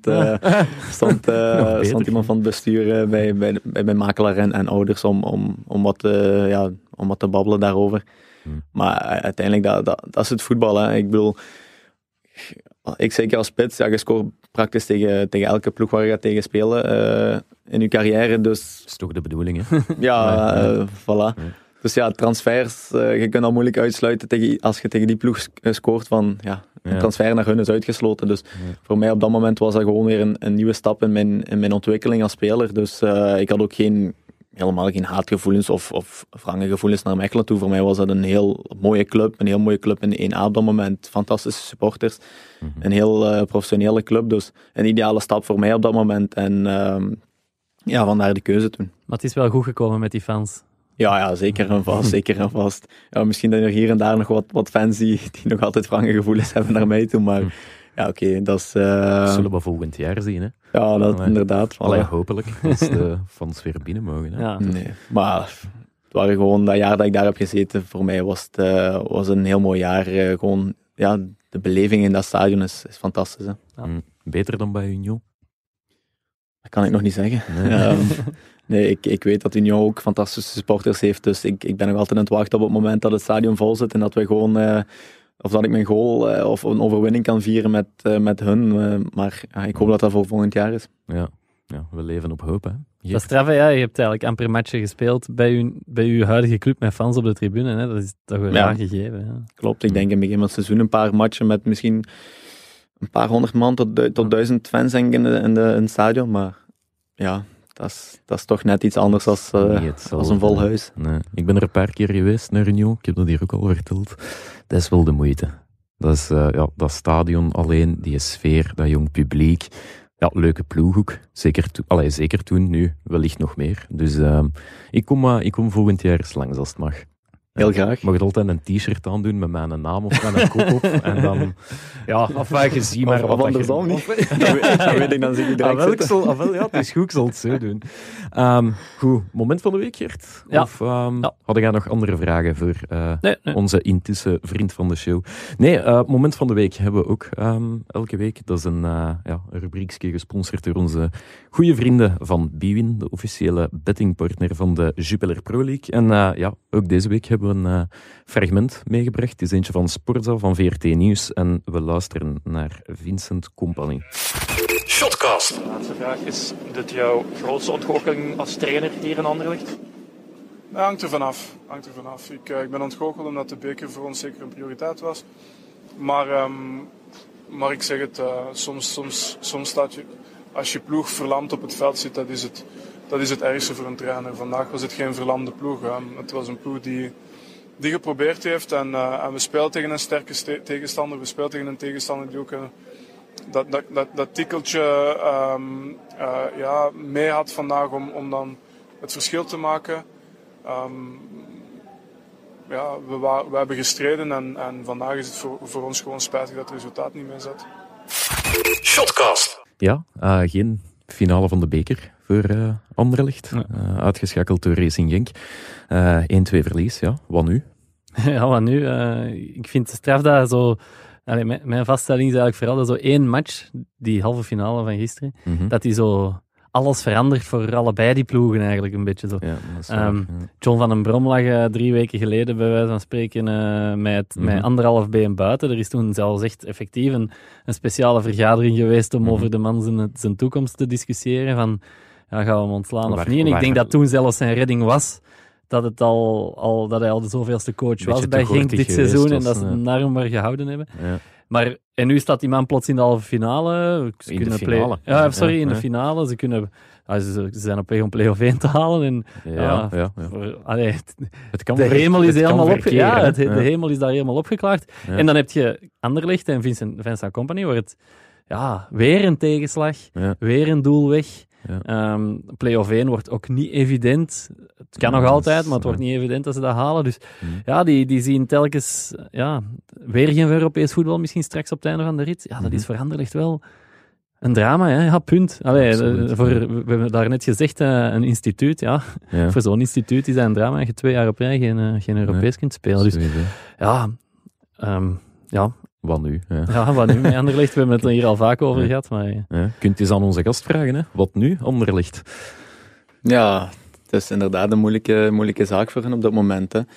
iemand van het bestuur bij mijn makelaar en ouders om wat te babbelen daarover. Maar uiteindelijk, dat is het voetbal. Hè. Ik bedoel, ik zeker als spits, je scoort praktisch tegen elke ploeg waar je gaat tegen spelen in je carrière. Dus... Dat is toch de bedoeling, hè? Voilà. Ja. Dus ja, transfers, je kunt al moeilijk uitsluiten als je tegen die ploeg scoort van, een transfer naar hun is uitgesloten. Dus voor mij op dat moment was dat gewoon weer een nieuwe stap in mijn ontwikkeling als speler. Dus ik had ook helemaal geen haatgevoelens of wrange gevoelens naar Mechelen toe. Voor mij was dat een heel mooie club in de 1A op dat moment. Fantastische supporters. Een heel professionele club. Dus een ideale stap voor mij op dat moment. En vandaar de keuze toen. Maar het is wel goed gekomen met die fans. Ja, zeker en vast. Ja, misschien dat er hier en daar nog wat fans die nog altijd wrange gevoelens hebben naar mij toe. Maar ja, oké, dat is... Dat zullen we volgend jaar zien, hè? Ja, dat inderdaad. Voilà. Hopelijk, als de fans weer binnen mogen. Hè? Ja. Nee, maar het waren gewoon dat jaar dat ik daar heb gezeten. Voor mij was een heel mooi jaar. De beleving in dat stadion is fantastisch. Hè? Beter dan bij Union? Dat kan ik nog niet zeggen. Nee, ik weet dat Union ook fantastische supporters heeft, dus ik ben nog altijd aan het wachten op het moment dat het stadion vol zit en dat we gewoon... of dat ik mijn goal of een overwinning kan vieren met hun. Maar ik hoop dat dat voor volgend jaar is. Ja, we leven op hoop. Hè. Dat is straf, ja. Je hebt eigenlijk amper matchen gespeeld bij uw huidige club met fans op de tribune. Hè. Dat is toch een raar gegeven. Ja. Klopt, ik denk in het begin van het seizoen een paar matchen met misschien een paar 100 man tot 1000 fans denk ik, in het stadion. Maar ja, dat is toch net iets anders als een vol huis. Nee. Ik ben er een paar keer geweest naar Union. Ik heb dat hier ook al verteld. Dat is wel de moeite. Dat is dat stadion alleen, die sfeer, dat jong publiek. Ja, leuke ploeg ook. Zeker toen, nu wellicht nog meer. Dus ik kom volgend jaar eens langs als het mag. Heel graag. Je mag altijd een t-shirt aandoen met mijn naam of met een kop op. En dan, afwacht je ziet maar of wat andersom niet. Dat weet ik dan zeker direct zitten. Ja, het is goed, ik zal het zo doen. Goed, moment van de week, Gert? Ja. Of hadden jij nog andere vragen voor onze intussen vriend van de show? Nee, moment van de week hebben we ook elke week. Dat is een rubriekje gesponsord door onze goede vrienden van Bwin, de officiële bettingpartner van de Jupiler Pro League. En ook deze week hebben we een fragment meegebracht. Het is eentje van Sporza van VRT Nieuws en we luisteren naar Vincent Kompany. Shotcast. De laatste vraag is dit jouw grootste ontgoocheling als trainer hier in Anderlecht? Dat hangt er vanaf. Ik ben ontgoocheld omdat de beker voor ons zeker een prioriteit was. Maar ik zeg het, soms staat je, als je ploeg verlamd op het veld zit, dat is het ergste voor een trainer. Vandaag was het geen verlamde ploeg. Het was een ploeg die geprobeerd heeft en we spelen tegen een sterke tegenstander. We spelen tegen een tegenstander die ook dat tikkeltje mee had vandaag om dan het verschil te maken. We hebben gestreden en vandaag is het voor ons gewoon spijtig dat het resultaat niet mee zat. Shotcast. Ja, geen finale van de beker voor Anderlecht. Uitgeschakeld door Racing Genk. 1-2 verlies, ja. Wat nu? Ja, wat nu? Ik vind het straf dat zo... Mijn vaststelling is eigenlijk vooral dat zo één match, die halve finale van gisteren, dat die zo alles verandert voor allebei die ploegen eigenlijk een beetje zo. Ja, dat is waar, John van den Brom lag 3 weken geleden bij wijze van spreken met 1,5 been buiten. Er is toen zelfs echt effectief een speciale vergadering geweest om over de man zijn toekomst te discussiëren van gaan we hem ontslaan of niet. En ik denk dat toen zelfs zijn redding was dat hij al de zoveelste coach was bij Genk dit seizoen en dat ze hem daarom maar gehouden hebben. Ja. En nu staat die man plots in de halve finale. In de finale. In de finale. Ze zijn op weg om play-off 1 te halen. En, het kan de hemel is helemaal opgeklaard. De hemel is daar helemaal opgeklaard. Ja. En dan heb je Anderlecht en Vincent Kompany, waar het weer een tegenslag, weer een doel weg. Ja. Play-off 1 wordt ook niet evident. Het kan nog altijd, maar het wordt niet evident dat ze dat halen. Dus die zien telkens weer geen Europees voetbal, misschien straks op het einde van de rit. Ja, dat is voor Anderlecht wel een drama. Hè? Ja, punt. We hebben daar net gezegd, een instituut. Ja. Voor zo'n instituut is dat een drama als je 2 jaar op rij geen Europees kunt spelen. Dus wat nu? Ja, wat nu met Anderlecht? We hebben het er hier al vaak over gehad. Maar... Kunt je eens aan onze gast vragen, hè? Wat nu, Anderlecht? Ja, het is inderdaad een moeilijke zaak voor hen op dat moment. Hè.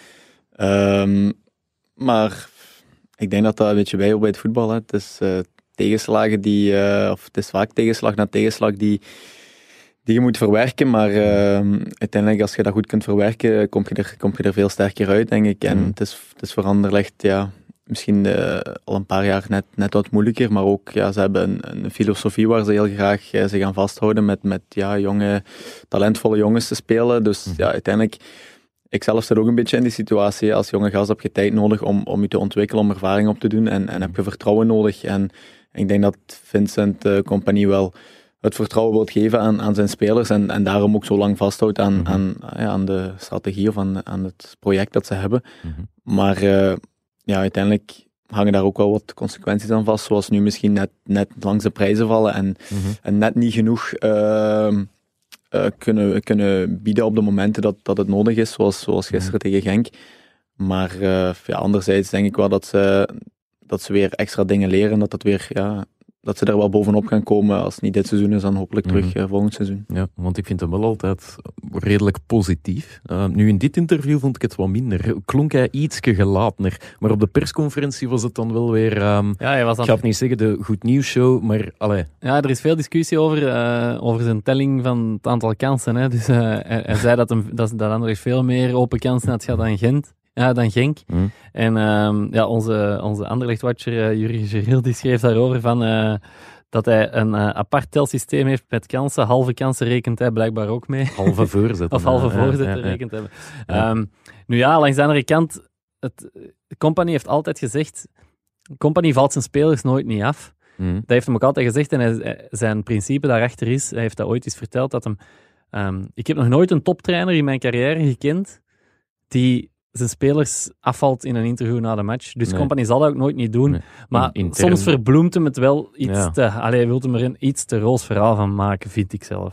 Maar ik denk dat dat een beetje bij het voetbal. Hè. Het is tegenslagen het is vaak tegenslag na tegenslag die je moet verwerken. Maar uiteindelijk, als je dat goed kunt verwerken, kom je er veel sterker uit, denk ik. En het is voor Anderlecht, misschien al een paar jaar net wat moeilijker, maar ook ze hebben een filosofie waar ze heel graag zich aan vasthouden met jonge, talentvolle jongens te spelen. Dus uiteindelijk, ik zelf zit ook een beetje in die situatie. Als jonge gast heb je tijd nodig om je te ontwikkelen, om ervaring op te doen en heb je vertrouwen nodig. En ik denk dat Vincent Kompany wel het vertrouwen wil geven aan zijn spelers en daarom ook zo lang vasthoudt aan de strategie of aan het project dat ze hebben. Maar uiteindelijk hangen daar ook wel wat consequenties aan vast, zoals nu misschien net langs de prijzen vallen en net niet genoeg kunnen bieden op de momenten dat het nodig is, zoals gisteren tegen Genk. Maar anderzijds denk ik wel dat ze weer extra dingen leren, dat het weer dat ze daar wel bovenop gaan komen. Als het niet dit seizoen is, dan hopelijk terug volgend seizoen. Ja, want ik vind hem wel altijd redelijk positief. Nu, in dit interview vond ik het wat minder. Klonk hij ietsje gelatener. Maar op de persconferentie was het dan wel weer... hij was ik ga het niet zeggen de goed nieuws show, maar... Allee. Ja, er is veel discussie over zijn telling van het aantal kansen. Hè. Dus hij zei dat Anderlecht veel meer open kansen had gehad dan Genk. En onze Anderlecht-watcher Jurgen Geril, die schreef daarover van... dat hij een apart telsysteem heeft met kansen. Halve kansen rekent hij blijkbaar ook mee. Halve voorzetten. Of halve voorzetten rekent hij. Nu ja, langs de andere kant... Company heeft altijd gezegd... Company valt zijn spelers nooit niet af. Dat heeft hem ook altijd gezegd. En zijn principe daarachter is... Hij heeft dat ooit eens verteld, dat hem... ik heb nog nooit een toptrainer in mijn carrière gekend die zijn spelers afvalt in een interview na de match. Dus Company zal dat ook nooit niet doen. Nee. Maar soms verbloemt hem het wel iets te... Hij wil hem er een iets te roos verhaal van maken, vind ik zelf.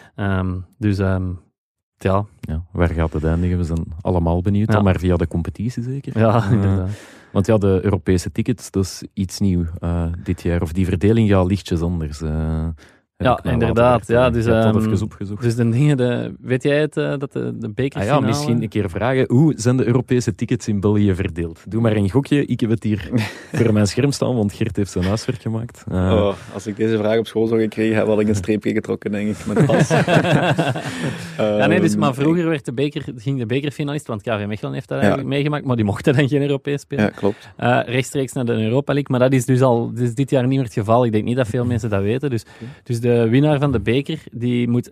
Ja, waar gaat het eindigen? We zijn allemaal benieuwd. Maar via de competitie zeker? Ja, inderdaad. Want de Europese tickets, dat is iets nieuw dit jaar. Of die verdeling gaat lichtjes anders. Ja, inderdaad. Ja, dus, dat even opgezocht. Dus de dingen, weet jij het, dat de bekerfinale... misschien een keer vragen, hoe zijn de Europese tickets in België verdeeld? Doe maar een gokje, ik heb het hier voor mijn scherm staan, want Gert heeft zijn huiswerk gemaakt. Als ik deze vraag op school zou gekregen hebben, had ik een streepje getrokken, denk ik, met pas. Maar vroeger ging de bekerfinalist, want KV Mechelen heeft dat eigenlijk meegemaakt, maar die mochten dan geen Europees spelen. Ja, klopt. Rechtstreeks naar de Europa League, maar dat is dus dit jaar niet meer het geval. Ik denk niet dat veel mensen dat weten. Dus de winnaar van de beker, die moet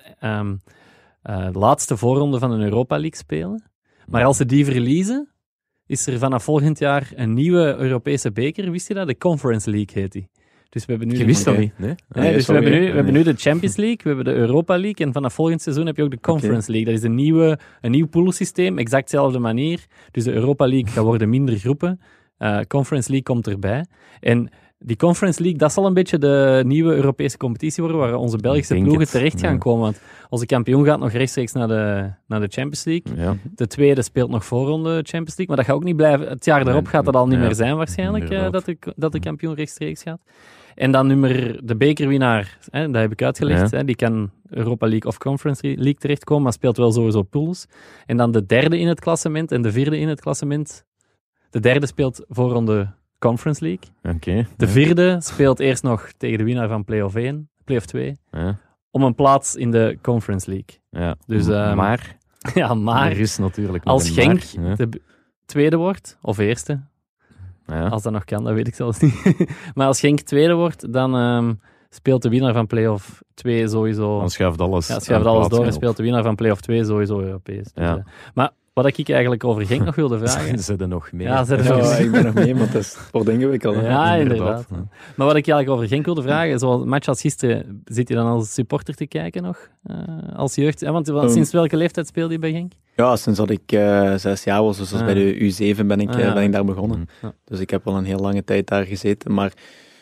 de laatste voorronde van een Europa League spelen. Maar als ze die verliezen, is er vanaf volgend jaar een nieuwe Europese beker. Wist je dat? De Conference League heet die. Dus we hebben nu... Je wist dat niet, nee? Dus we hebben nu de Champions League, we hebben de Europa League en vanaf volgend seizoen heb je ook de Conference League. Dat is een nieuw poolsysteem, exact dezelfde manier. Dus de Europa League gaat worden minder groepen. Conference League komt erbij. En die Conference League, dat zal een beetje de nieuwe Europese competitie worden, waar onze Belgische ploegen terecht gaan komen. Want onze kampioen gaat nog rechtstreeks naar de Champions League. Ja. De tweede speelt nog voorronde Champions League, maar dat gaat ook niet blijven. Het jaar daarop gaat dat al niet meer zijn waarschijnlijk, dat de kampioen rechtstreeks gaat. En dan de bekerwinnaar, dat heb ik uitgelegd, die kan Europa League of Conference League terechtkomen, maar speelt wel sowieso pools. En dan de derde in het klassement en de vierde in het klassement. De derde speelt voorronde Conference League. Okay, de vierde speelt eerst nog tegen de winnaar van Play-off 2 om een plaats in de Conference League. Ja. Dus, maar er is natuurlijk nog als Genk de tweede wordt, of eerste, als dat nog kan, dat weet ik zelfs niet. Maar als Genk tweede wordt, dan speelt de winnaar van Play-off 2 sowieso... Dan schuift alles, door en speelt de winnaar van Play-off 2 sowieso Europees. Dus, maar wat ik eigenlijk over Genk nog wilde vragen... Ze er nog mee. Ja, ik ben nog mee, maar het wordt ingewikkeld. Ja, inderdaad. Maar wat ik eigenlijk over Genk wilde vragen, zo'n match als gisteren, zit je dan als supporter te kijken nog? Als jeugd? Ja, want sinds welke leeftijd speelde je bij Genk? Ja, sinds dat ik 6 jaar was, dus bij de U7 ben ik daar begonnen. Dus ik heb al een heel lange tijd daar gezeten. Maar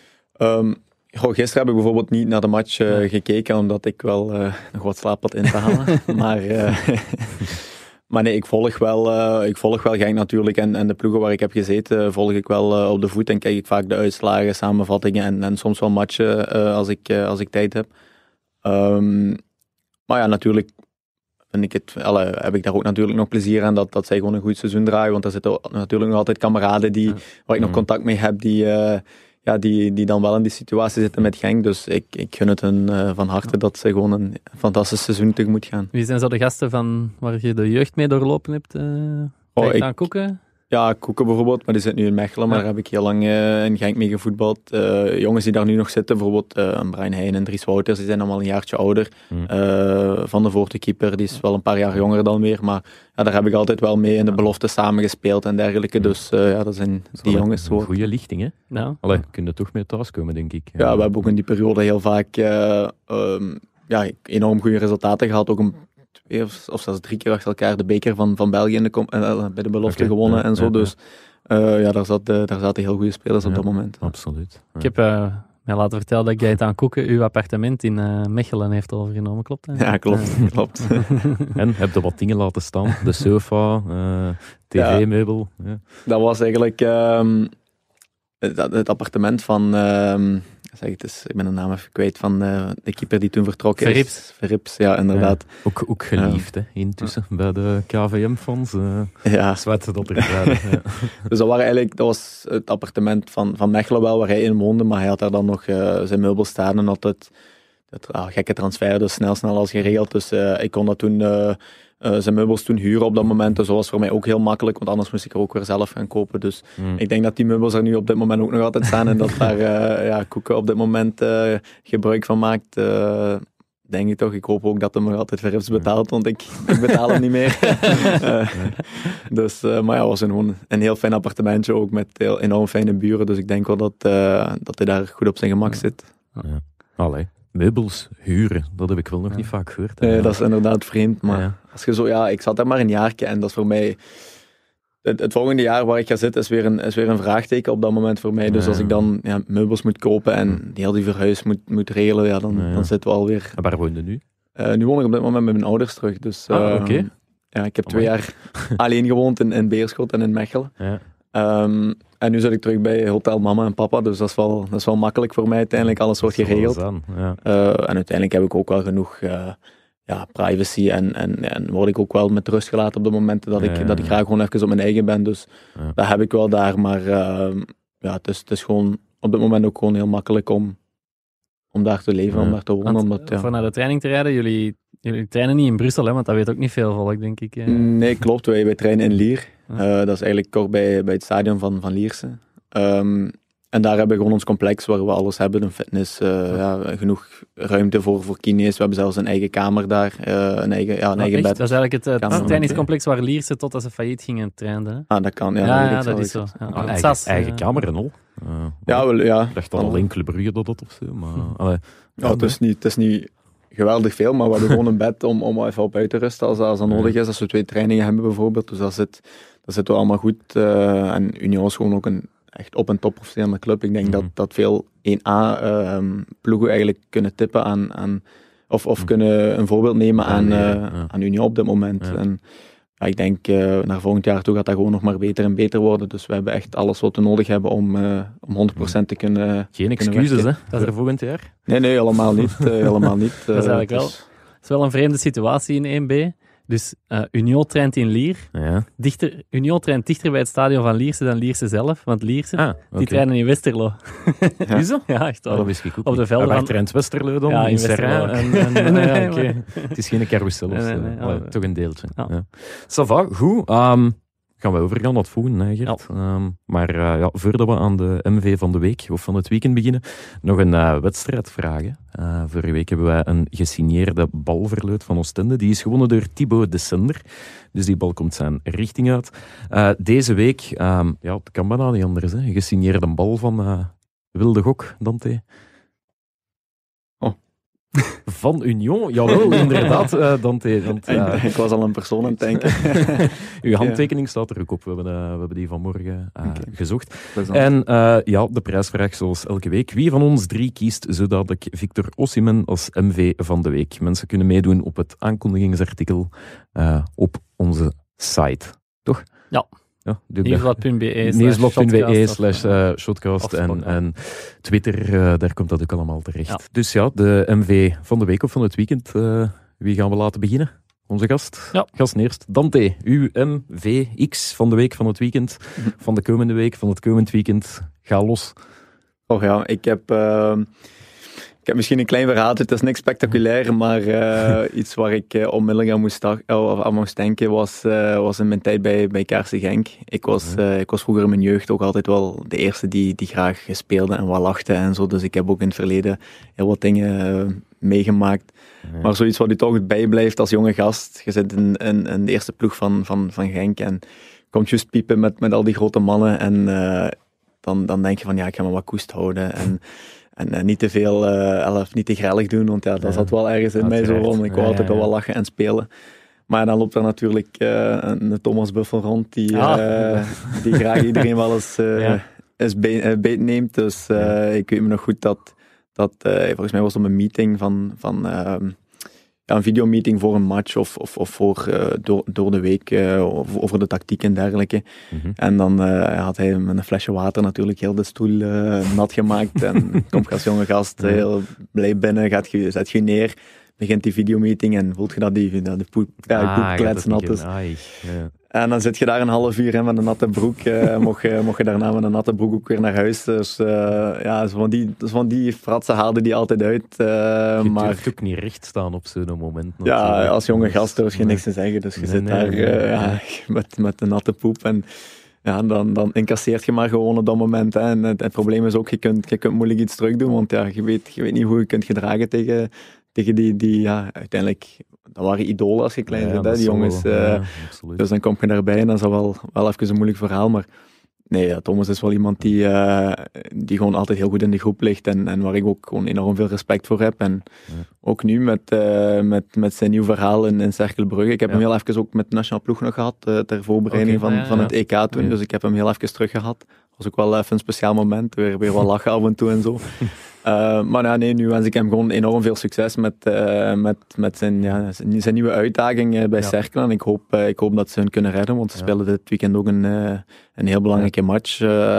gisteren heb ik bijvoorbeeld niet naar de match gekeken, omdat ik wel nog wat slaap had in te halen. Maar nee, ik volg wel Genk natuurlijk en de ploegen waar ik heb gezeten volg ik wel op de voet en kijk ik vaak de uitslagen, samenvattingen en soms wel matchen als ik tijd heb. Maar ja, natuurlijk heb ik daar ook natuurlijk nog plezier aan dat zij gewoon een goed seizoen draaien, want er zitten natuurlijk nog altijd kameraden waar ik nog contact mee heb die dan wel in die situatie zitten met Genk. Dus ik gun het hun van harte dat ze gewoon een fantastisch seizoen tegemoet gaan. Wie zijn zo de gasten van waar je de jeugd mee doorlopen hebt? Aan Koeken? Ja, Koeken bijvoorbeeld, maar die zit nu in Mechelen, maar daar heb ik heel lang in Genk mee gevoetbald. Jongens die daar nu nog zitten, bijvoorbeeld Brian Heijn en Dries Wouters, die zijn allemaal een jaartje ouder. Van de Voortekeeper, die is wel een paar jaar jonger dan weer, maar daar heb ik altijd wel mee in de belofte samengespeeld en dergelijke. Dus dat zijn die jongens. Een goede lichting, hè? Ja. Allee, kun je toch mee thuiskomen, denk ik. Ja, we hebben ook in die periode heel vaak enorm goede resultaten gehad, ook 2 of zelfs 3 keer achter elkaar de beker van België bij de belofte gewonnen en zo. Dus daar zaten heel goede spelers op dat moment. Absoluut. Ik heb mij laten vertellen dat Gaëtan Koeken uw appartement in Mechelen heeft overgenomen, klopt dat? Ja, klopt. En heb je wat dingen laten staan? De sofa, tv-meubel? Ja. Dat was eigenlijk het appartement zeg het eens, ik ben de naam even kwijt van de keeper die toen vertrokken is. Verrips, ja, inderdaad. Ja, ook geliefd, hè, intussen, bij de KVM-fans. Ja. Zweten dat er Dus dat was het appartement van Mechelen wel, waar hij in woonde, maar hij had daar dan nog zijn meubels staan en had het gekke transfer, dus snel als geregeld. Dus ik kon dat toen... zijn meubels toen huren op dat moment. Dus dat was voor mij ook heel makkelijk, want anders moest ik er ook weer zelf gaan kopen. Dus ik denk dat die meubels er nu op dit moment ook nog altijd staan en dat daar Koeken op dit moment gebruik van maakt. Denk ik toch. Ik hoop ook dat hij me altijd Verrips betaalt, want ik betaal hem niet meer. Maar ja, het was gewoon een heel fijn appartementje, ook met heel enorm fijne buren. Dus ik denk wel dat hij daar goed op zijn gemak zit. Ja. Allee. Meubels huren, dat heb ik wel nog niet vaak gehoord. Nee, dat is inderdaad vreemd, maar als je ik zat daar maar een jaartje en dat is voor mij... Het volgende jaar waar ik ga zitten is weer een vraagteken op dat moment voor mij. Dus als ik dan meubels moet kopen en heel die verhuis moet regelen, dan zitten we alweer... En waar woon je nu? Nu woon ik op dit moment met mijn ouders terug. Dus, oké. Ja, ik heb 2 jaar alleen gewoond in Beerschot en in Mechelen. Ja. En nu zit ik terug bij Hotel Mama en Papa, dus dat is wel makkelijk voor mij uiteindelijk. Alles wordt geregeld. En uiteindelijk heb ik ook wel genoeg privacy en word ik ook wel met rust gelaten op de momenten dat ik graag gewoon even op mijn eigen ben. Dus dat heb ik wel daar, maar het is gewoon op dit moment ook gewoon heel makkelijk om daar te leven, om daar te wonen. Voor naar de training te rijden, jullie trainen niet in Brussel, hè, want dat weet ook niet veel volk, denk ik. Nee, klopt. Wij trainen in Lier. Dat is eigenlijk kort bij het stadion van Lierse. En daar hebben we gewoon ons complex waar we alles hebben. Een fitness, genoeg ruimte voor kines. We hebben zelfs een eigen kamer daar. Een eigen bed. Dat is eigenlijk het trainingscomplex waar Lierse totdat ze failliet gingen trainen. Hè? Dat kan. Dat is zo. Eigen kamer en al. Ik dacht al alleen Club Brugge dat of zo. Maar, het is niet geweldig veel, maar we hebben gewoon een bed om even op uit te rusten als dat nodig is. Als we 2 trainingen hebben bijvoorbeeld. Dus dat zit wel allemaal goed. En Union is gewoon ook een echt op- en top professionele club. Ik denk dat veel 1A ploegen eigenlijk kunnen tippen aan of kunnen een voorbeeld nemen aan Union op dit moment. Ja. En ik denk naar volgend jaar toe gaat dat gewoon nog maar beter en beter worden. Dus we hebben echt alles wat we nodig hebben om 100% te kunnen. Geen excuses, hè? Dat is er volgend jaar? Nee, helemaal niet. Helemaal niet. Dat is eigenlijk het is wel een vreemde situatie in 1B. Dus Union traint in Lier. Ja. Union traint dichter bij het stadion van Lierse dan Lierse zelf. Want Lierse, die trainen in Westerlo. Is dat? Ja, echt wel. Dat wist ik ook op de velden. Waar traint Westerlo dan? Ja, in Westerlo. Het is geen carousel of zo. Toch een deeltje. Ja. Ça va, goed. Gaan we overgaan naar het volgende, hè, Gert. Maar voordat we aan de MV van de week of van het weekend beginnen, nog een wedstrijdvraag. Vorige week hebben wij een gesigneerde bal verloot van Oostende. Die is gewonnen door Thibaut Descender. Dus die bal komt zijn richting uit. Deze week, het kan bijna niet anders. Hè. Een gesigneerde bal van Wilde Gok, Dante. Van Union? Jawel, inderdaad, Dante. Ik was al een persoon aan het denken. Uw handtekening staat er ook op. We hebben die vanmorgen gezocht. En de prijsvraag zoals elke week. Wie van ons 3 kiest zo dadelijk Victor Osimhen als MV van de week? Mensen kunnen meedoen op het aankondigingsartikel op onze site. Toch? Ja. Nieuwsblad.be/shotcast en Twitter, daar komt dat ook allemaal terecht. Ja. Dus de MV van de week of van het weekend. Wie gaan we laten beginnen? Onze gast? Ja. Gast eerst. Dante, uw MVX van de week, van het weekend, van de komende week, van het komend weekend. Ga los. Och ja, ik heb misschien een klein verhaaltje, het is niks spectaculair, maar iets waar ik onmiddellijk aan moest denken was in mijn tijd bij KRC Genk. Ik was vroeger in mijn jeugd ook altijd wel de eerste die graag speelde en wat lachte en zo, dus ik heb ook in het verleden heel wat dingen meegemaakt. Ja. Maar zoiets wat je toch bijblijft als jonge gast, je zit in de eerste ploeg van Genk en komt juist piepen met al die grote mannen en dan denk je van ik ga me wat koest houden en niet te veel, niet te grellig doen, want dat zat wel ergens in mij zo rond. Ik wou altijd wel lachen en spelen. Maar dan loopt er natuurlijk een Thomas Buffel rond, die graag iedereen wel eens beet neemt. Dus ik weet me nog goed dat volgens mij was het op een meeting van een videomeeting voor een match of voor door de week over de tactiek en dergelijke. En dan had hij met een flesje water natuurlijk heel de stoel nat gemaakt. En komt als jonge gast heel blij binnen, zet je neer, begint die videomeeting en voelt je dat de poep kletsnat is. En dan zit je daar een half uur met een natte broek. Mocht je daarna met een natte broek ook weer naar huis. Dus van die fratsen haalde die altijd uit. Je maar durft ook niet recht staan op zo'n moment. Ja, als jonge gast durf je niks te zeggen. Dus je zit daar met een natte poep. En ja, dan incasseert je maar gewoon op dat moment. Hè. En het probleem is ook, je kunt moeilijk iets terug doen. Want je weet niet hoe je kunt gedragen tegen die uiteindelijk... Dat waren idolen als je klein bent, die jongens. Dus dan kom je daarbij en dat is wel even een moeilijk verhaal. Maar nee, Thomas is wel iemand die gewoon altijd heel goed in de groep ligt en waar ik ook gewoon enorm veel respect voor heb. En ook nu met zijn nieuw verhaal in Cercle Brugge. Ik heb hem heel even ook met de nationale ploeg nog gehad, ter voorbereiding van het EK toen. Ja. Dus ik heb hem heel even terug gehad. Dat was ook wel even een speciaal moment, weer wat lachen af en toe en zo. Maar nu wens ik hem gewoon enorm veel succes met zijn nieuwe uitdaging bij Cercle. En ik hoop dat ze hun kunnen redden, want ze spelen dit weekend ook een heel belangrijke match.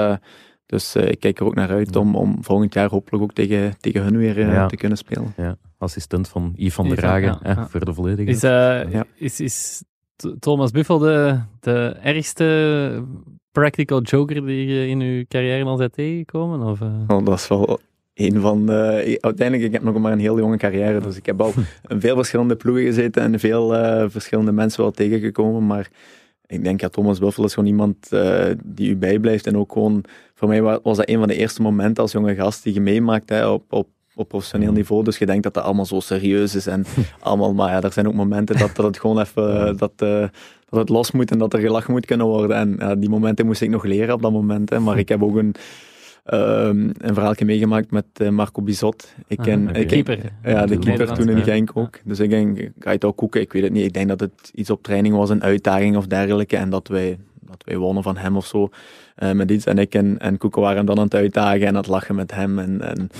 Dus ik kijk er ook naar uit om volgend jaar hopelijk ook tegen hun weer te kunnen spelen. Ja. Assistent van Yves van der Hagen, voor de volledige. Is Thomas Buffel de ergste practical joker die je in je carrière al bent tegengekomen? Of? Dat is wel... Uiteindelijk, ik heb nog maar een heel jonge carrière, dus ik heb al in veel verschillende ploegen gezeten en veel verschillende mensen wel tegengekomen, maar ik denk dat Thomas Buffel is gewoon iemand die u bijblijft en ook gewoon, voor mij was dat een van de eerste momenten als jonge gast die je meemaakt op professioneel niveau, dus je denkt dat dat allemaal zo serieus is en allemaal, maar ja, er zijn ook momenten dat het gewoon even, dat het los moet en dat er gelachen moet kunnen worden en die momenten moest ik nog leren op dat moment, hè, maar ik heb ook een verhaaltje meegemaakt met Marco Bizot. De keeper. Ja, de keeper toen in Genk ook. Dus ik denk, ga je het ook koeken? Ik weet het niet. Ik denk dat het iets op training was, een uitdaging of dergelijke. En dat wij wonnen van hem of zo. Met iets. En ik en Koeken waren hem dan aan het uitdagen en aan het lachen met hem. En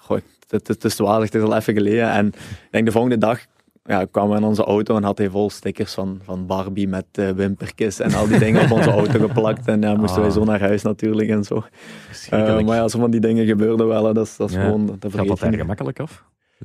het is waardig, het is al even geleden. En ik denk de volgende dag kwamen we in onze auto en had hij vol stickers van Barbie met wimpertjes en al die dingen op onze auto geplakt. En moesten wij zo naar huis natuurlijk en zo. Maar ja, zo van die dingen gebeurden wel. Hè. Dat is gewoon... Dat gaat dat er gemakkelijk af?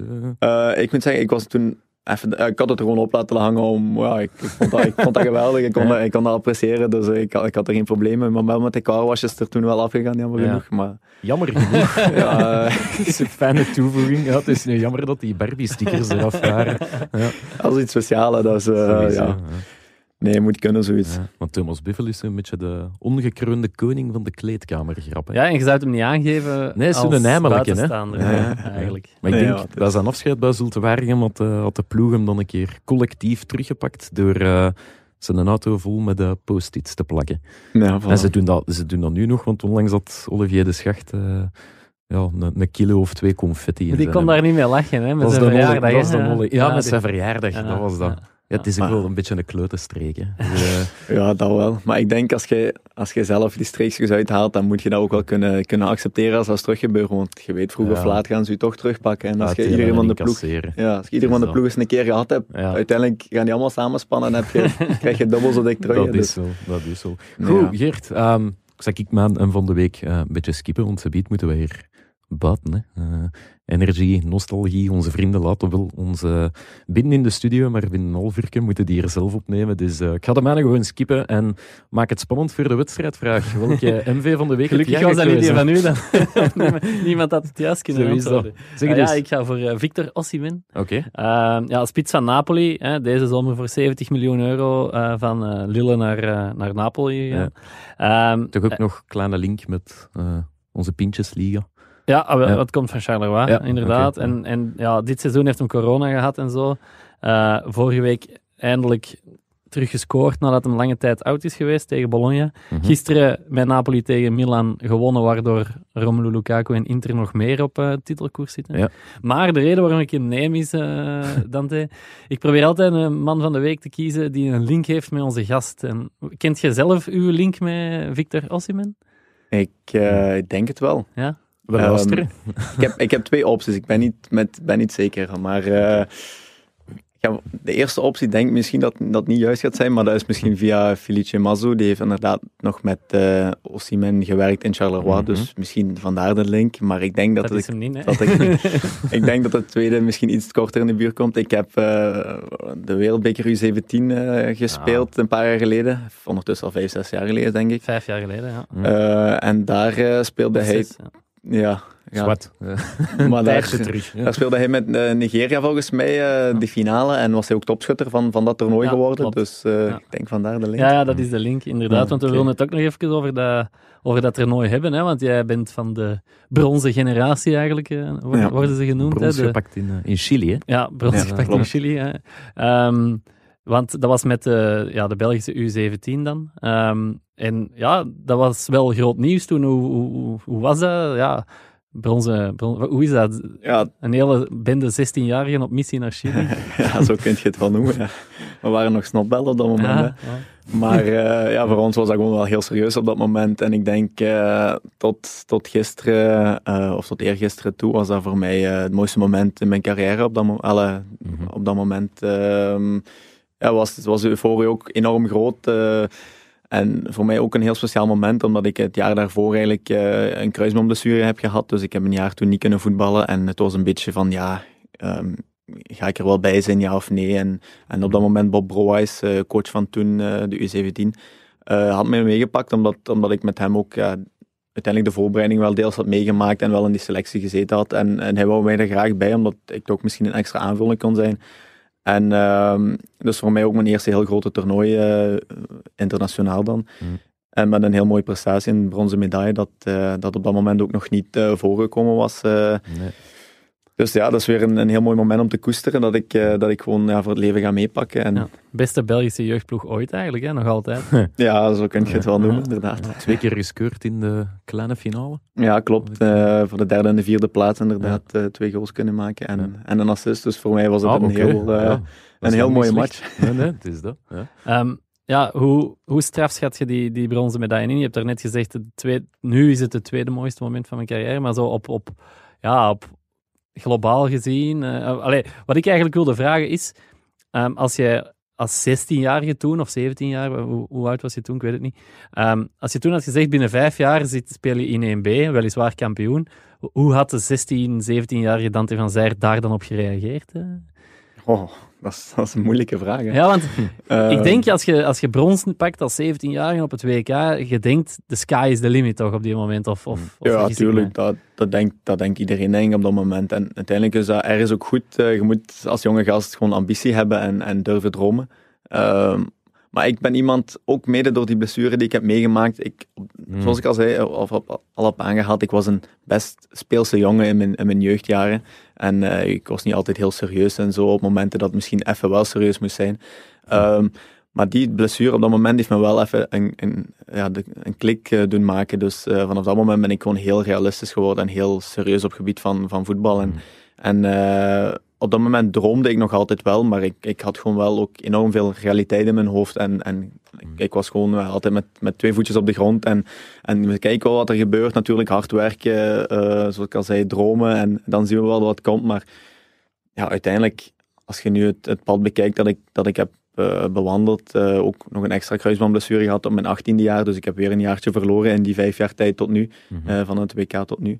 Ik moet zeggen, ik was toen... ik had het er gewoon op laten hangen. Ik vond dat geweldig. Ik kon dat appreciëren, dus ik had er geen probleem mee. Maar met de carwash is er toen wel afgegaan, jammer genoeg. Maar... Jammer genoeg? Dat is een fijne toevoeging. Ja, het is nu jammer dat die Barbie-stickers eraf waren. Ja. Dat is iets speciaals. Dat is... Nee, moet kunnen zoiets. Ja, want Thomas Buffel is een beetje de ongekroonde koning van de kleedkamergrap. Ja, en je zou het hem niet aangeven. Nee, zo'n nijmerlijke, hè? Eigenlijk. Maar ik denk, bij zijn afscheid bij Zulte Waregem had de ploeg hem dan een keer collectief teruggepakt door zijn auto vol met post-its te plakken. Ja, voilà. En ze doen dat nu nog, want onlangs had Olivier de Schacht... een kilo of 2 confetti. Die kon daar niet mee lachen, hè? Met zijn verjaardag. Met zijn verjaardag, dat was dat. Ja, het is ook wel een beetje een kleuterstreek. Ja, dat wel. Maar ik denk, als je zelf die streekjes uithaalt, dan moet je dat ook wel kunnen accepteren als dat teruggebeurt. Want je weet, vroeg of laat gaan ze je toch terugpakken. En als je iedereen van de ploeg eens een keer gehad hebt, uiteindelijk gaan die allemaal samenspannen en krijg je dubbel zo dik terug. Dat is zo. Goed, Geert. Zal ik me van de week een beetje skippen, want gebied moeten we hier buiten. Energie, nostalgie, onze vrienden laten wel ons binnen in de studio, maar binnen een half uur moeten die er zelf opnemen. Dus ik ga de mijne gewoon skippen en maak het spannend voor de wedstrijdvraag. Welke MV van de week Gelukkig was dat niet die van u dan. Niemand had het juist kunnen antwoorden. Ik ga voor Victor Osimhen. Oké. Spits van Napoli. Deze zomer voor 70 miljoen euro van Lille naar Napoli. Toch ook nog een kleine link met onze Pintjesliga. Ja, dat komt van Charleroi, inderdaad. Okay. En dit seizoen heeft hem corona gehad en zo. Vorige week eindelijk terug gescoord nadat hij lange tijd oud is geweest tegen Bologna. Mm-hmm. Gisteren met Napoli tegen Milan gewonnen, waardoor Romelu Lukaku en Inter nog meer op titelkoers zitten. Ja. Maar de reden waarom ik hem neem is, Dante, ik probeer altijd een man van de week te kiezen die een link heeft met onze gast. En, kent je zelf uw link met Victor Osimhen? Ik denk het wel. Ja? Ik heb 2 opties. Ik ben niet zeker, maar de eerste optie denk ik misschien dat dat niet juist gaat zijn, maar dat is misschien via Felice Mazzu. Die heeft inderdaad nog met Osimhen gewerkt in Charleroi, dus misschien vandaar de link. Maar ik denk dat is hem niet, hè? ik denk dat het tweede misschien iets korter in de buurt komt. Ik heb de Wereldbeker U17 gespeeld een paar jaar geleden. Ondertussen al 5-6 jaar geleden, denk ik. 5 jaar geleden, ja. En daar speelde hij... Ja. Zwart. Maar daar speelde hij met Nigeria volgens mij de finale en was hij ook topschutter van dat toernooi geworden. Klopt. Dus ik denk vandaar de link. Ja, dat is de link, inderdaad. Want we willen het ook nog even over dat toernooi hebben. Hè? Want jij bent van de bronzen generatie eigenlijk, worden ze genoemd. Brons gepakt in Chili, hè? Ja, brons gepakt in Chili. Hè. Want dat was met de Belgische U17 dan. En ja, dat was wel groot nieuws toen. Hoe was dat? Ja... Bronzen, hoe is dat? Ja. Een hele bende 16-jarigen op missie naar Chili. Ja, zo kun je het wel noemen. Ja. We waren nog snotbellen op dat moment. Ja. Maar voor ons was dat gewoon wel heel serieus op dat moment. En ik denk tot gisteren, of tot eergisteren toe, was dat voor mij het mooiste moment in mijn carrière. Op dat moment was de euforie ook enorm groot. En voor mij ook een heel speciaal moment, omdat ik het jaar daarvoor eigenlijk een kruisbandblessure heb gehad. Dus ik heb een jaar toen niet kunnen voetballen. En het was een beetje van, ga ik er wel bij zijn, ja of nee? En op dat moment Bob Brohuis, coach van toen, de U17, had mij meegepakt, omdat ik met hem ook uiteindelijk de voorbereiding wel deels had meegemaakt en wel in die selectie gezeten had. En hij wou mij er graag bij, omdat ik ook misschien een extra aanvulling kon zijn. En dus voor mij ook mijn eerste heel grote toernooi, internationaal dan. En met een heel mooie prestatie, een bronzen medaille, dat op dat moment ook nog niet voorgekomen was. Nee. Dus ja, dat is weer een heel mooi moment om te koesteren, dat ik gewoon voor het leven ga meepakken. En... Ja, beste Belgische jeugdploeg ooit eigenlijk, hè? Nog altijd. Ja, zo kun je het wel noemen, inderdaad. 2 keer gescoord in de kleine finale. Ja, klopt. Voor de 3e en de 4e plaats inderdaad 2 goals kunnen maken en een assist. Dus voor mij was het een heel mooie match. Nee, het is dat. Hoe straf schat je die bronzen medaille in? Je hebt daarnet gezegd, nu is het het tweede mooiste moment van mijn carrière, maar zo op globaal gezien. Wat ik eigenlijk wilde vragen is, als je als 16-jarige toen, of 17 jaar, hoe oud was je toen, ik weet het niet. Als je toen had gezegd, binnen 5 jaar speel je in 1B, weliswaar kampioen. Hoe had de 16, 17-jarige Dante van Zijr daar dan op gereageerd? Dat is een moeilijke vraag. Hè? Ja, want ik denk als je brons pakt als 17-jarige op het WK, je denkt, the sky is the limit toch op die moment? Of ja, natuurlijk. Dat denkt iedereen denk ik, op dat moment. En uiteindelijk is dat ergens ook goed. Je moet als jonge gast gewoon ambitie hebben en durven dromen. Maar ik ben iemand, ook mede door die blessure die ik heb meegemaakt, zoals ik al zei, of al heb aangehaald, ik was een best speelse jongen in mijn jeugdjaren. En ik was niet altijd heel serieus en zo, op momenten dat het misschien even wel serieus moest zijn. Maar die blessure op dat moment heeft me wel even een klik doen maken. Dus vanaf dat moment ben ik gewoon heel realistisch geworden en heel serieus op het gebied van voetbal. En op dat moment droomde ik nog altijd wel, maar ik had gewoon wel ook enorm veel realiteit in mijn hoofd. En ik was gewoon altijd met 2 voetjes op de grond. En we kijken wel wat er gebeurt. Natuurlijk hard werken, zoals ik al zei, dromen. En dan zien we wel wat komt. Maar ja, uiteindelijk, als je nu het pad bekijkt dat ik heb bewandeld, ook nog een extra kruisbandblessure gehad op mijn 18e jaar. Dus ik heb weer een jaartje verloren in die 5 jaar tijd tot nu. Van het WK tot nu.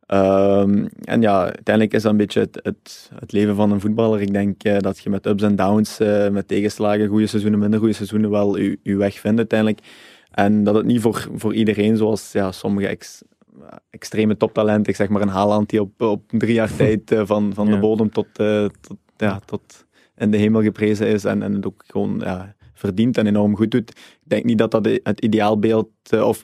En ja, uiteindelijk is dat een beetje het leven van een voetballer. Ik denk dat je met ups en downs, met tegenslagen, goede seizoenen, minder goede seizoenen, wel je weg vindt uiteindelijk. En dat het niet voor iedereen, zoals sommige extreme toptalenten, ik zeg maar een Haaland die op 3 jaar tijd van de bodem tot in de hemel geprezen is en het ook gewoon verdient en enorm goed doet. Ik denk niet dat het ideaalbeeld of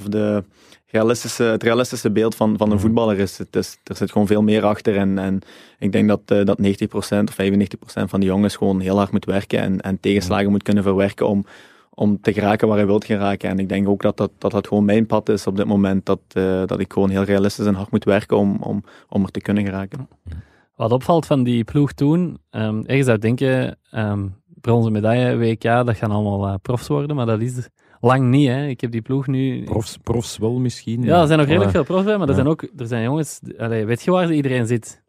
het realistische beeld van een voetballer is. Er zit gewoon veel meer achter en ik denk dat 90% of 95% van de jongens gewoon heel hard moet werken en tegenslagen moet kunnen verwerken om te geraken waar hij wilt geraken. En ik denk ook dat gewoon mijn pad is op dit moment, dat ik gewoon heel realistisch en hard moet werken om er te kunnen geraken. Wat opvalt van die ploeg toen, je zou denken, bronzen medaille, WK, dat gaan allemaal profs worden, maar dat is lang niet. Hè. Ik heb die ploeg nu... Profs wel misschien. Ja, er zijn nog redelijk veel profs bij, maar er zijn jongens... weet je waar iedereen zit?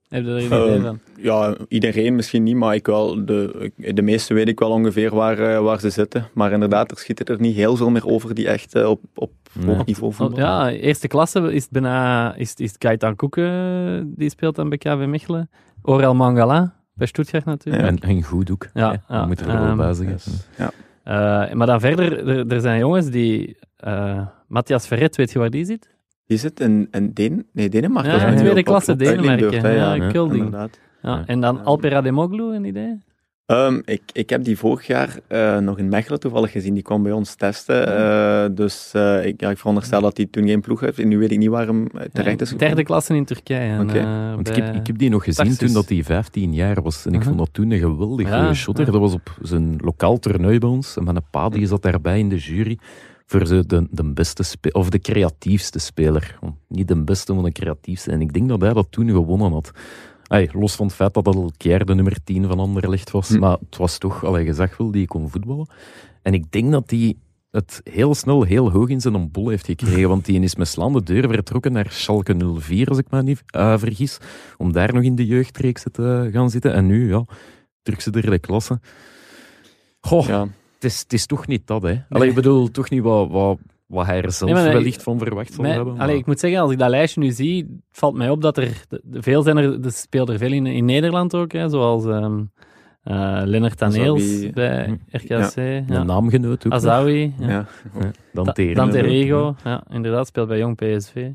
Heb je er een idee van? Ja, iedereen misschien niet, maar de meeste weet ik wel ongeveer waar ze zitten. Maar inderdaad, er schieten er niet heel veel meer over die echt op hoog niveau voetballen. Ja, eerste klasse is bijna... Is Gaëtan Koeken, die speelt dan bij KV Mechelen. Aurel Mangala, bij Stuttgart natuurlijk. En goed ook. Ja, We moeten er wel bij zeggen. Yes. Ja. Maar dan verder, er zijn jongens die... Matthias Verret, weet je waar die zit? Die zit in Denemarken. Ja, Dat is nu tweede op klasse opleiding Denemarken. durft, hè, Ja, Kulding. inderdaad. Ja, en dan Alper Ademoglu, een idee? Ik heb die vorig jaar nog in Mechelen toevallig gezien. Die kwam bij ons testen. Dus ik veronderstel dat hij toen geen ploeg heeft. En nu weet ik niet waar hem terecht is gekomen. Derde klasse in Turkije. Oké. Want ik heb die nog gezien Taxis. toen dat hij 15 jaar was. En ik vond dat toen een geweldig Ja, goede shotter. ja. Dat was op zijn lokaal toernooi bij ons. En mijn pa die zat daarbij in de jury voor de beste of de creatiefste speler. Niet de beste, maar de creatiefste. En ik denk dat hij dat toen gewonnen had. Los van het feit dat dat elk jaar de nummer 10 van Anderlecht was. Maar het was toch, je zag wel, die kon voetballen. En ik denk dat hij het heel snel heel hoog in zijn bol heeft gekregen. Want die is met slaande deur vertrokken naar Schalke 04, als ik me niet vergis. Om daar nog in de jeugdreeks te gaan zitten. En nu, Turkse derde klasse. Goh, Ja. het is toch niet dat, hè. Ik bedoel, toch niet wat hij er zelf wellicht van verwacht zal hebben. Maar... Ik moet zeggen, als ik dat lijstje nu zie, valt mij op dat er veel zijn er speelt er veel in Nederland ook, hè, zoals Lennart Daneels bij RKC. Een naamgenoot ook. Azawi. Ja. Dante Rego, inderdaad, speelt bij Jong PSV.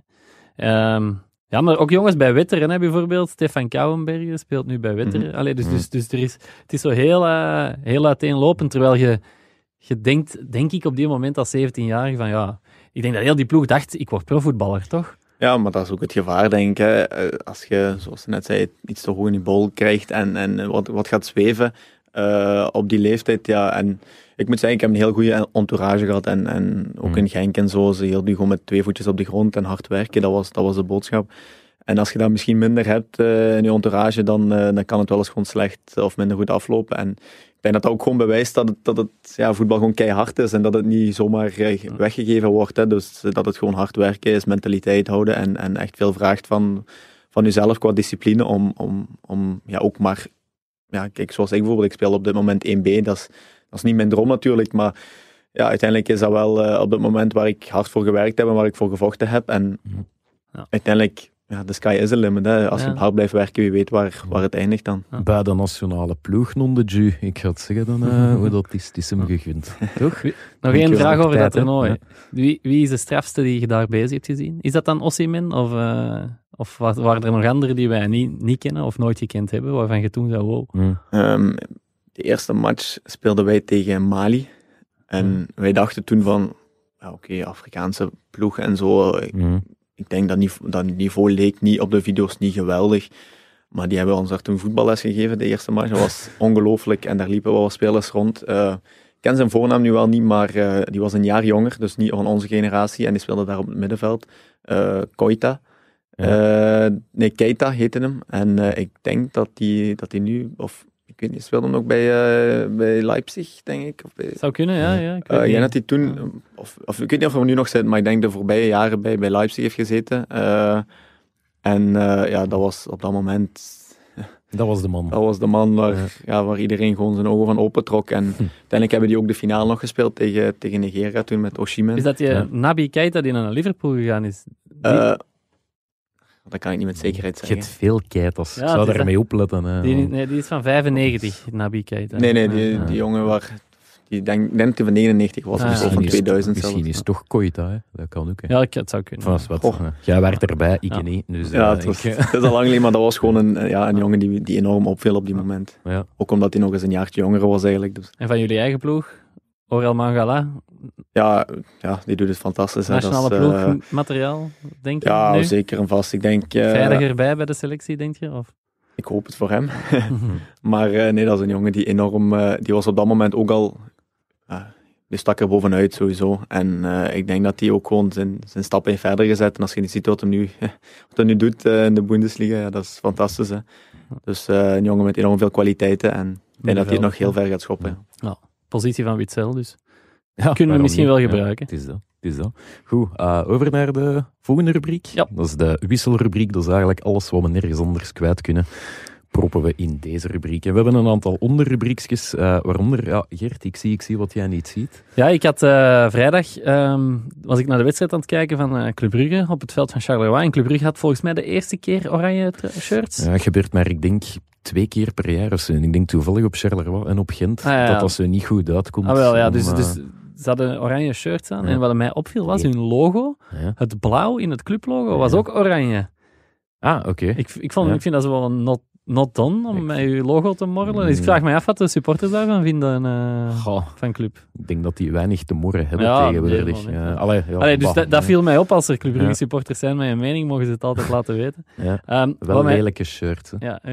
Maar ook jongens bij Wetteren, hè, bijvoorbeeld. Stefan Kouwenbergen speelt nu bij Wetteren. Dus het is zo heel uiteenlopend, terwijl je denkt, denk ik op die moment als 17-jarige van ik denk dat heel die ploeg dacht, ik word profvoetballer, toch? Ja, maar dat is ook het gevaar, denk ik. Hè. Als je, zoals je net zei, iets te hoog in die bol krijgt en wat gaat zweven op die leeftijd. Ja, en ik moet zeggen, ik heb een heel goede entourage gehad en ook in Genk en zo. Ze hielden gewoon met 2 voetjes op de grond en hard werken. Dat was de boodschap. En als je dat misschien minder hebt in je entourage, dan kan het wel eens gewoon slecht of minder goed aflopen. En ik denk dat dat ook gewoon bewijst dat het voetbal gewoon keihard is en dat het niet zomaar weggegeven wordt. Hè. Dus dat het gewoon hard werken is, mentaliteit houden en echt veel vraagt van jezelf qua discipline om ook maar... Ja, kijk, zoals ik bijvoorbeeld, ik speel op dit moment 1B, dat is niet mijn droom natuurlijk, maar ja, uiteindelijk is dat wel op het moment waar ik hard voor gewerkt heb en waar ik voor gevochten heb. En uiteindelijk... Ja, de sky is the limit. Hè. Als je hard blijft werken, wie weet waar het eindigt dan. Bij de nationale ploeg, non de jus. Ik ga het zeggen dan, hoe dat is. Het is hem gegund. Toch? Nog één vraag over dat toernooi. Wie is de strafste die je daar bezig hebt gezien? Is dat dan Osimhen? Of waren er nog anderen die wij niet kennen of nooit gekend hebben, waarvan je toen zei, wow. De eerste match speelden wij tegen Mali. En wij dachten toen van, Afrikaanse ploeg en zo... Ik denk dat niveau leek niet op de video's niet geweldig. Maar die hebben ons daar toen voetballes gegeven, de eerste match. Dat was ongelooflijk en daar liepen wel wat spelers rond. Ik ken zijn voornaam nu wel niet, maar die was een jaar jonger, dus niet van onze generatie. En die speelde daar op het middenveld. Keita. Keita heette hem. En ik denk dat hij nu... Ik weet niet, speelde hem ook bij Leipzig, denk ik. Zou kunnen, ja. Ik denk dat hij toen, of ik weet niet of hij er nu nog zit, maar ik denk de voorbije jaren bij Leipzig heeft gezeten. Dat was op dat moment... Dat was de man. Dat was de man waar iedereen gewoon zijn ogen van open trok. En uiteindelijk hebben die ook de finale nog gespeeld tegen Nigeria toen met Osimhen. Is dat Naby Keita die naar Liverpool gegaan is? Dat kan ik niet met zekerheid zeggen. Je hebt veel Keitas. Ik zou daarmee opletten. Die is van 95, Naby Keita. Nee, die jongen ik denk dat hij van 99 was, of van 2000 zelfs. Misschien is het toch Keita, hè? Dat kan ook. Hè? Ja, het zou kunnen. Jij werd erbij, ik niet. Dus, het is al lang geleden, maar dat was gewoon een jongen die enorm opviel op die moment. Ja. Ook omdat hij nog eens een jaartje jonger was eigenlijk. Dus. En van jullie eigen ploeg? Aurel Mangala? Ja, die doet het fantastisch. Nationale ploegmateriaal, denk je? Ja, nu? zeker en vast. Ik denk... Veiliger bij de selectie, denk je? Of? Ik hoop het voor hem. Maar nee, dat is een jongen die enorm... die was op dat moment ook al... die stak er bovenuit sowieso. En ik denk dat hij ook gewoon zijn stap heeft verder gezet. En als je niet ziet wat hij nu doet in de Bundesliga, dat is fantastisch. Hè. Dus een jongen met enorm veel kwaliteiten. En ik denk dat hij het nog heel ver gaat schoppen. Ja. Positie van Witzel, dus. Kunnen we misschien wel gebruiken. Ja, het is dat. Het is dat. Goed, over naar de volgende rubriek. Ja. Dat is de wisselrubriek. Dat is eigenlijk alles wat we nergens anders kwijt kunnen. Proppen we in deze rubriek. En we hebben een aantal onderrubriekjes, waaronder, ja, Gert, ik zie wat jij niet ziet. Ja, ik had vrijdag, was ik naar de wedstrijd aan het kijken van Club Brugge op het veld van Charleroi. En Club Brugge had volgens mij de eerste keer oranje shirts. Ja, het gebeurt maar, ik denk, 2 keer per jaar of zo. En ik denk toevallig op Charleroi en op Gent, dat als ze niet goed uitkomt. Ah, wel, ja, dus ze hadden oranje shirts aan. Ja. En wat mij opviel was hun logo. Ja. Het blauw in het clublogo was ook oranje. Ah, oké. Ik vind dat zo wel een not done om met je logo te morrelen. Dus ik vraag me af wat de supporters daarvan vinden van club. Ik denk dat die weinig te morren hebben tegenwoordig. Dus dat viel mij op als er Club Brugge supporters zijn met een mening, mogen ze het altijd laten weten. Ja. Wel lelijke shirts.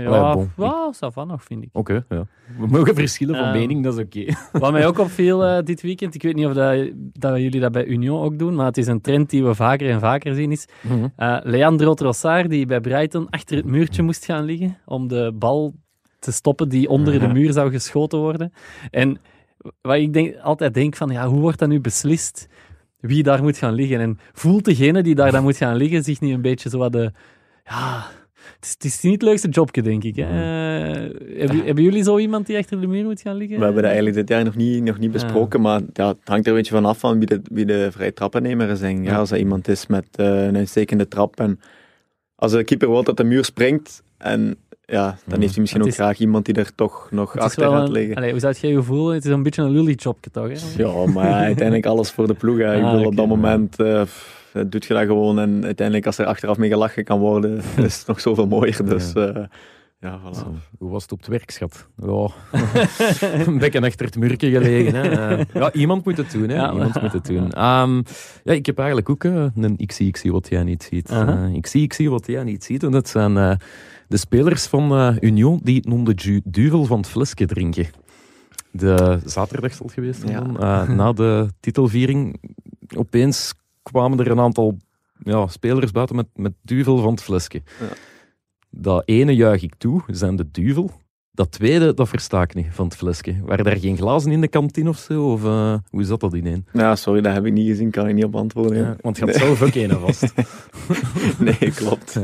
Ça va nog, vind ik. Oké. We mogen verschillen van mening, dat is oké. Wat mij ook opviel dit weekend, ik weet niet of dat jullie dat bij Union ook doen, maar het is een trend die we vaker en vaker zien, is Leandro Trossard, die bij Brighton achter het muurtje moest gaan liggen om de bal te stoppen die onder de muur zou geschoten worden. En wat ik altijd denk van, hoe wordt dat nu beslist wie daar moet gaan liggen? En voelt degene die daar dan moet gaan liggen zich niet een beetje zo wat de... Ja, het is niet het leukste jobje, denk ik. Hè? Hebben jullie zo iemand die achter de muur moet gaan liggen? We hebben dat eigenlijk dit jaar nog niet besproken, maar het hangt er een beetje vanaf van wie de vrije trappennemer is. Ja, als dat iemand is met een uitstekende trap en als de keeper wil dat de muur springt en dan heeft hij misschien ook graag iemand die er toch nog achter gaat liggen. Hoe zou jij je voelen? Het is een beetje een lully-jobje toch? Hè? Ja, maar uiteindelijk alles voor de ploeg. Ik bedoel, op dat moment doet je dat gewoon. En uiteindelijk, als er achteraf mee gelachen kan worden, is het nog zoveel mooier. Dus voilà. Hoe was het op het werk, schat? Ja, een bekken achter het muurtje gelegen. Hè. Iemand moet het doen. Hè. Iemand moet het doen. Ik heb eigenlijk ook een ik zie wat jij niet ziet. Ik zie wat jij niet ziet. En dat zijn de spelers van Union die het noemde duvel van het flesje drinken. De zaterdag zal het geweest zijn. Na de titelviering opeens kwamen er een aantal spelers buiten met duvel van het flesje. Ja. Dat ene juich ik toe, zijn de duvel. Dat tweede, dat versta ik niet, van het flesje. Waren er geen glazen in de kantine of zo? Of hoe zat dat ineen? Ja, sorry, dat heb ik niet gezien, kan ik niet op antwoorden. Ja, want je had zelf ook ene vast. Nee, klopt.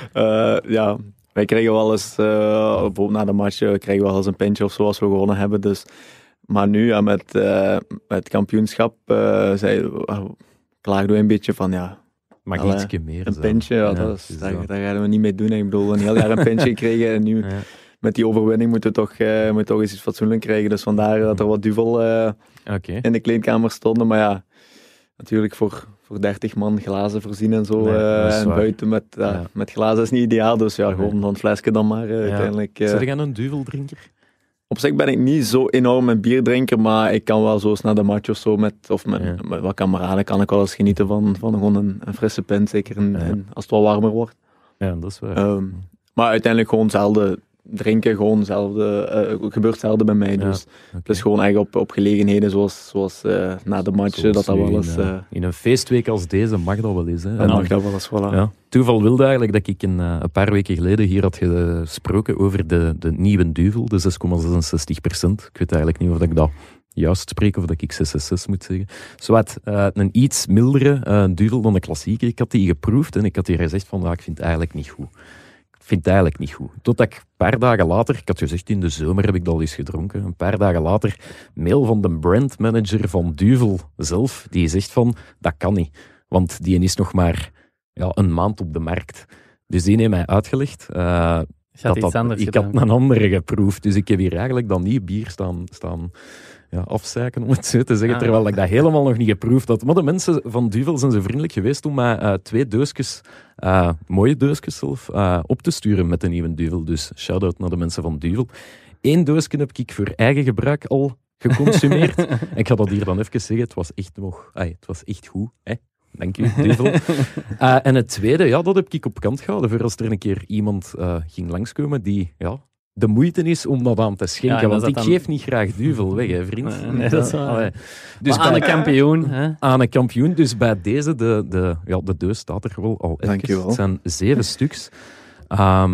Wij krijgen wel eens, na de match, krijgen we wel eens een pintje of zo als we gewonnen hebben. Dus. Maar nu, met het kampioenschap, klaagden we een beetje van, mag ietsje meer. Een pintje, daar gaan we niet mee doen. Ik bedoel, een heel jaar een pintje gekregen en nu met die overwinning moeten we toch eens iets fatsoenlijk krijgen. Dus vandaar dat er wat duvel in de kleedkamer stonden. Maar natuurlijk voor 30 man glazen voorzien en zo. En buiten met glazen is niet ideaal. Dus gewoon een flesje dan maar uiteindelijk. Zit jij een duveldrinker? Op zich ben ik niet zo enorm een bierdrinker, maar ik kan wel zo eens na de match of zo met wat kameraden kan ik wel eens genieten van gewoon een frisse pint, zeker als het wat warmer wordt. Ja, dat is waar. Maar uiteindelijk gewoon zelden drinken, gewoon gebeurt zelden bij mij. Dus het is gewoon eigenlijk op gelegenheden zoals na de match, dat wel eens... in een feestweek als deze mag dat wel eens. Hè? Dat mag dat wel eens, voilà. Ja. Toeval wilde eigenlijk dat ik een paar weken geleden hier had gesproken over de nieuwe duvel, de 6,66%. Ik weet eigenlijk niet of ik dat juist spreek of dat ik 666 moet zeggen. Zowat, een iets mildere duvel dan de klassieke. Ik had die geproefd en ik had hier gezegd van, ik vind het eigenlijk niet goed. Totdat ik een paar dagen later, ik had gezegd in de zomer heb ik dat al eens gedronken, een paar dagen later mail van de brandmanager van Duvel zelf, die zegt van, dat kan niet. Want die is nog maar een maand op de markt. Dus die heeft mij uitgelegd. Ik had een andere geproefd. Dus ik heb hier eigenlijk dat nieuw bier staan afzeiken, om het zo te zeggen, terwijl ik dat helemaal nog niet geproefd had. Maar de mensen van Duvel zijn zo vriendelijk geweest om mij 2 doosjes, mooie doosjes zelf, op te sturen met de nieuwe Duvel. Dus shout-out naar de mensen van Duvel. 1 doosje heb ik voor eigen gebruik al geconsumeerd. Ik ga dat hier dan even zeggen, het was echt goed, hè. Dank u, Duvel. En het tweede, dat heb ik op kant gehouden voor als er een keer iemand ging langskomen die de moeite is om dat aan te schenken. Want ik geef niet graag Duvel weg, hè, vriend. Nee, dat is waar. Dus aan een kampioen. Hè? Aan een kampioen. Dus bij deze, de deus staat er wel al even. Dank je wel. Het zijn 7 stuks.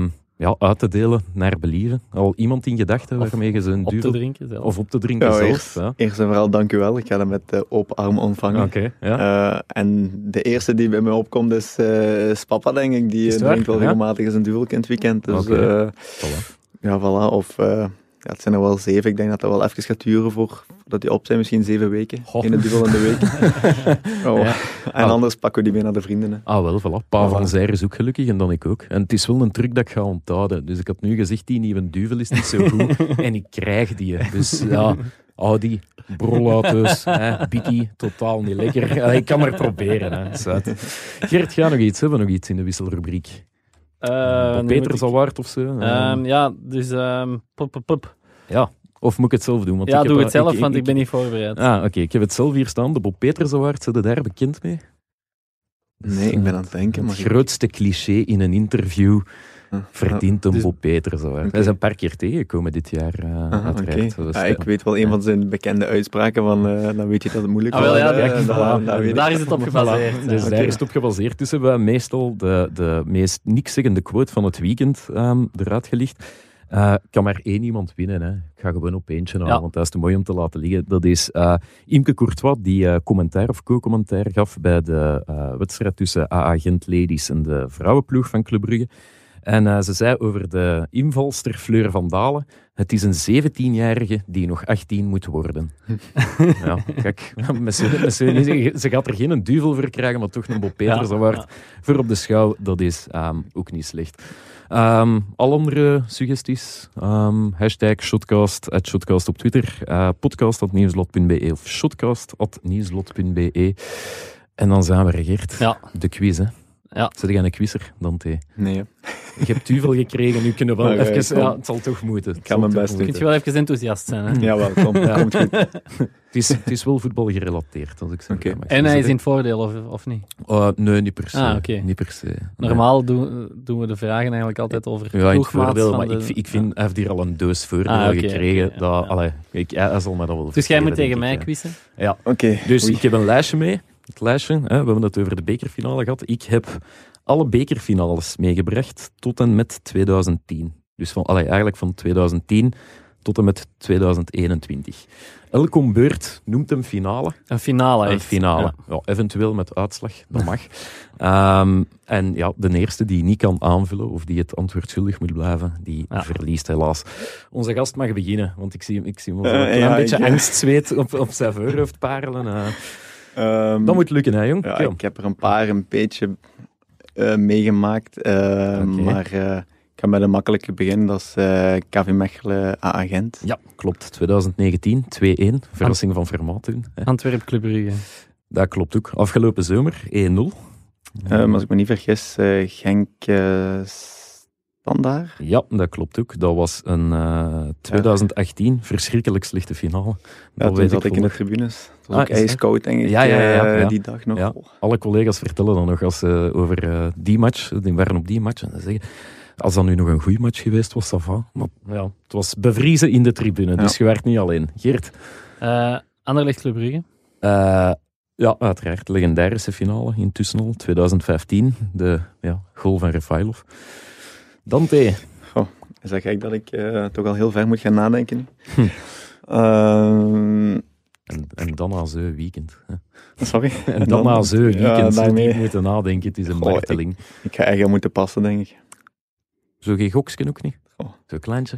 uit te delen naar believen. Al iemand in gedachten waarmee je zo'n Op te duvel... drinken zelf. Of op te drinken Ja, zelf. Ja. Eerst en vooral dank u wel. Ik ga dat met open armen ontvangen. Oké, ja. En de eerste die bij mij opkomt is papa, denk ik. Die Is het waar? drinkt wel Ja? regelmatig eens een duveltje in het weekend. Dus Oké. Voilà. ja, voilà. Of het zijn er wel 7. Ik denk dat dat wel even gaat duren voordat die op zijn. Misschien 7 weken. Goh. In een duvel in de week. Ja. En anders pakken we die mee naar de vrienden. Hè. Ah, wel, voilà. Pa Voilà. van Zijr is ook gelukkig en dan ik ook. En het is wel een truc dat ik ga onthouden. Dus ik had nu gezegd, die nieuwe duvel is niet zo goed. En ik krijg die. Dus ja, Audi, brolauto's, Bikkie, totaal niet lekker. Ik kan maar proberen. Hè. Zwart. Gert, ga nog iets. Hebben we nog iets in de wisselrubriek? Peters Award of zo? Ja, dus... Pop. Ja. Of moet ik het zelf doen? Want Ja, ik doe heb, het zelf, want ik ben niet voorbereid. Oké. Ik heb het zelf hier staan. De Bob Peters Award, zijn je daar bekend mee? Nee, ik ben aan het denken. Het Maar grootste cliché in een interview verdient een Dus- Bob Peters Award. Hij is een paar keer tegengekomen dit jaar, uiteraard. oké. Dus, Ja, ik weet wel een van zijn bekende uitspraken van dan weet je dat het moeilijk Ah, wel, ja, wordt. kijk, Dat weet ik. Daar is het op gebaseerd. Dus Ja. daar is het op gebaseerd. Dus hebben we meestal de meest nikszeggende quote van het weekend eruit gelicht. Kan maar één iemand winnen. Hè. Ik ga gewoon op eentje halen, Ja. want dat is te mooi om te laten liggen. Dat is Imke Courtois, die commentaar of co-commentaar gaf bij de wedstrijd tussen AA Gent Ladies en de vrouwenploeg van Club Brugge. En ze zei over de invalster Fleur van Dalen: het is een 17-jarige die nog 18 moet worden. Ja, kijk, ze gaat er geen duvel voor krijgen, maar toch een Bob Peters Award voor op de schouw. Dat is ook niet slecht. Al andere suggesties? Hashtag Shotcast, @Shotcast op Twitter, podcast@nieuwslot.be of shotcast@nieuwslot.be. En dan zijn we er, Geert. Ja. De quiz, hè. Ja. Zit jij een quizzer, Dante? Nee, hè. Je hebt duvel gekregen, nu kunnen we wel Oké, even... kom. Ja, het zal toch moeten. Ik ga mijn best Je doen. kunt je wel even enthousiast zijn. Hè? Jawel, komt goed. Het is wel voetbal gerelateerd, als ik zo Oké. mag En hij is zeggen. in het voordeel, of niet? Nee, niet per se. Ah, oké. Niet per se. Nee. Normaal doen we de vragen eigenlijk altijd over Ja, in het ploegmaats voordeel, van maar de- ik vind, hij heeft hier al een doos voordeel Ah, oké, gekregen. oké, Dat, ja. allee, hij zal me dat wel Dus jij moet verteren, tegen denk mij ik, ja. quizzen? Ja. Oké. Dus Oei. ik heb een lijstje mee. Het lijstje, we hebben het over de bekerfinale gehad. Ik heb alle bekerfinales meegebracht tot en met 2010. Dus eigenlijk van 2010 tot en met 2021. Elke ombeurt noemt een finale. Een finale, Een echt. finale. Ja. Ja, eventueel met uitslag, dat mag. En ja, de eerste die niet kan aanvullen of die het antwoord schuldig moet blijven, die verliest helaas. Onze gast mag beginnen, want ik zie hem wel zo'n klein beetje angstzweet op zijn voorhoofd parelen. Dat moet lukken, hè, jong? Ja, Kom. ik heb er een paar een beetje meegemaakt. Maar ik ga met een makkelijke beginnen. Dat is KV Mechelen AA Gent. Ja, klopt. 2019, 2-1. Verrassing van Vermaat toen. Hè. Antwerp Club Brugge. Dat klopt ook. Afgelopen zomer, 1-0. Maar als ik me niet vergis, Genk Standaard. Ja, dat klopt ook. Dat was een 2018 verschrikkelijk slechte finale. Ja, Dat toen weet zat ik in de nog. tribunes. Het was Ah, ook is dat? ijskoud, denk ik, Ja. die dag nog. Ja. Alle collega's vertellen dan nog als ze over die match, die waren op die match, en ze zeggen, als dat nu nog een goede match geweest was, ça va. Maar ja, het was bevriezen in de tribune, dus je werd niet alleen. Geert? Anderlecht Club Brugge. Ja, uiteraard. Legendarische finale, intussen al, 2015. De goal van Refailov. Dante? Is dat gek dat ik toch al heel ver moet gaan nadenken? En dan na zo'n weekend. Hè. Sorry? En dan na zo'n weekend daarmee. niet moeten nadenken. Het is een marteling. Ik ga echt moeten passen, denk ik. Zo geen goksken ook niet? Oh. Zo'n kleintje?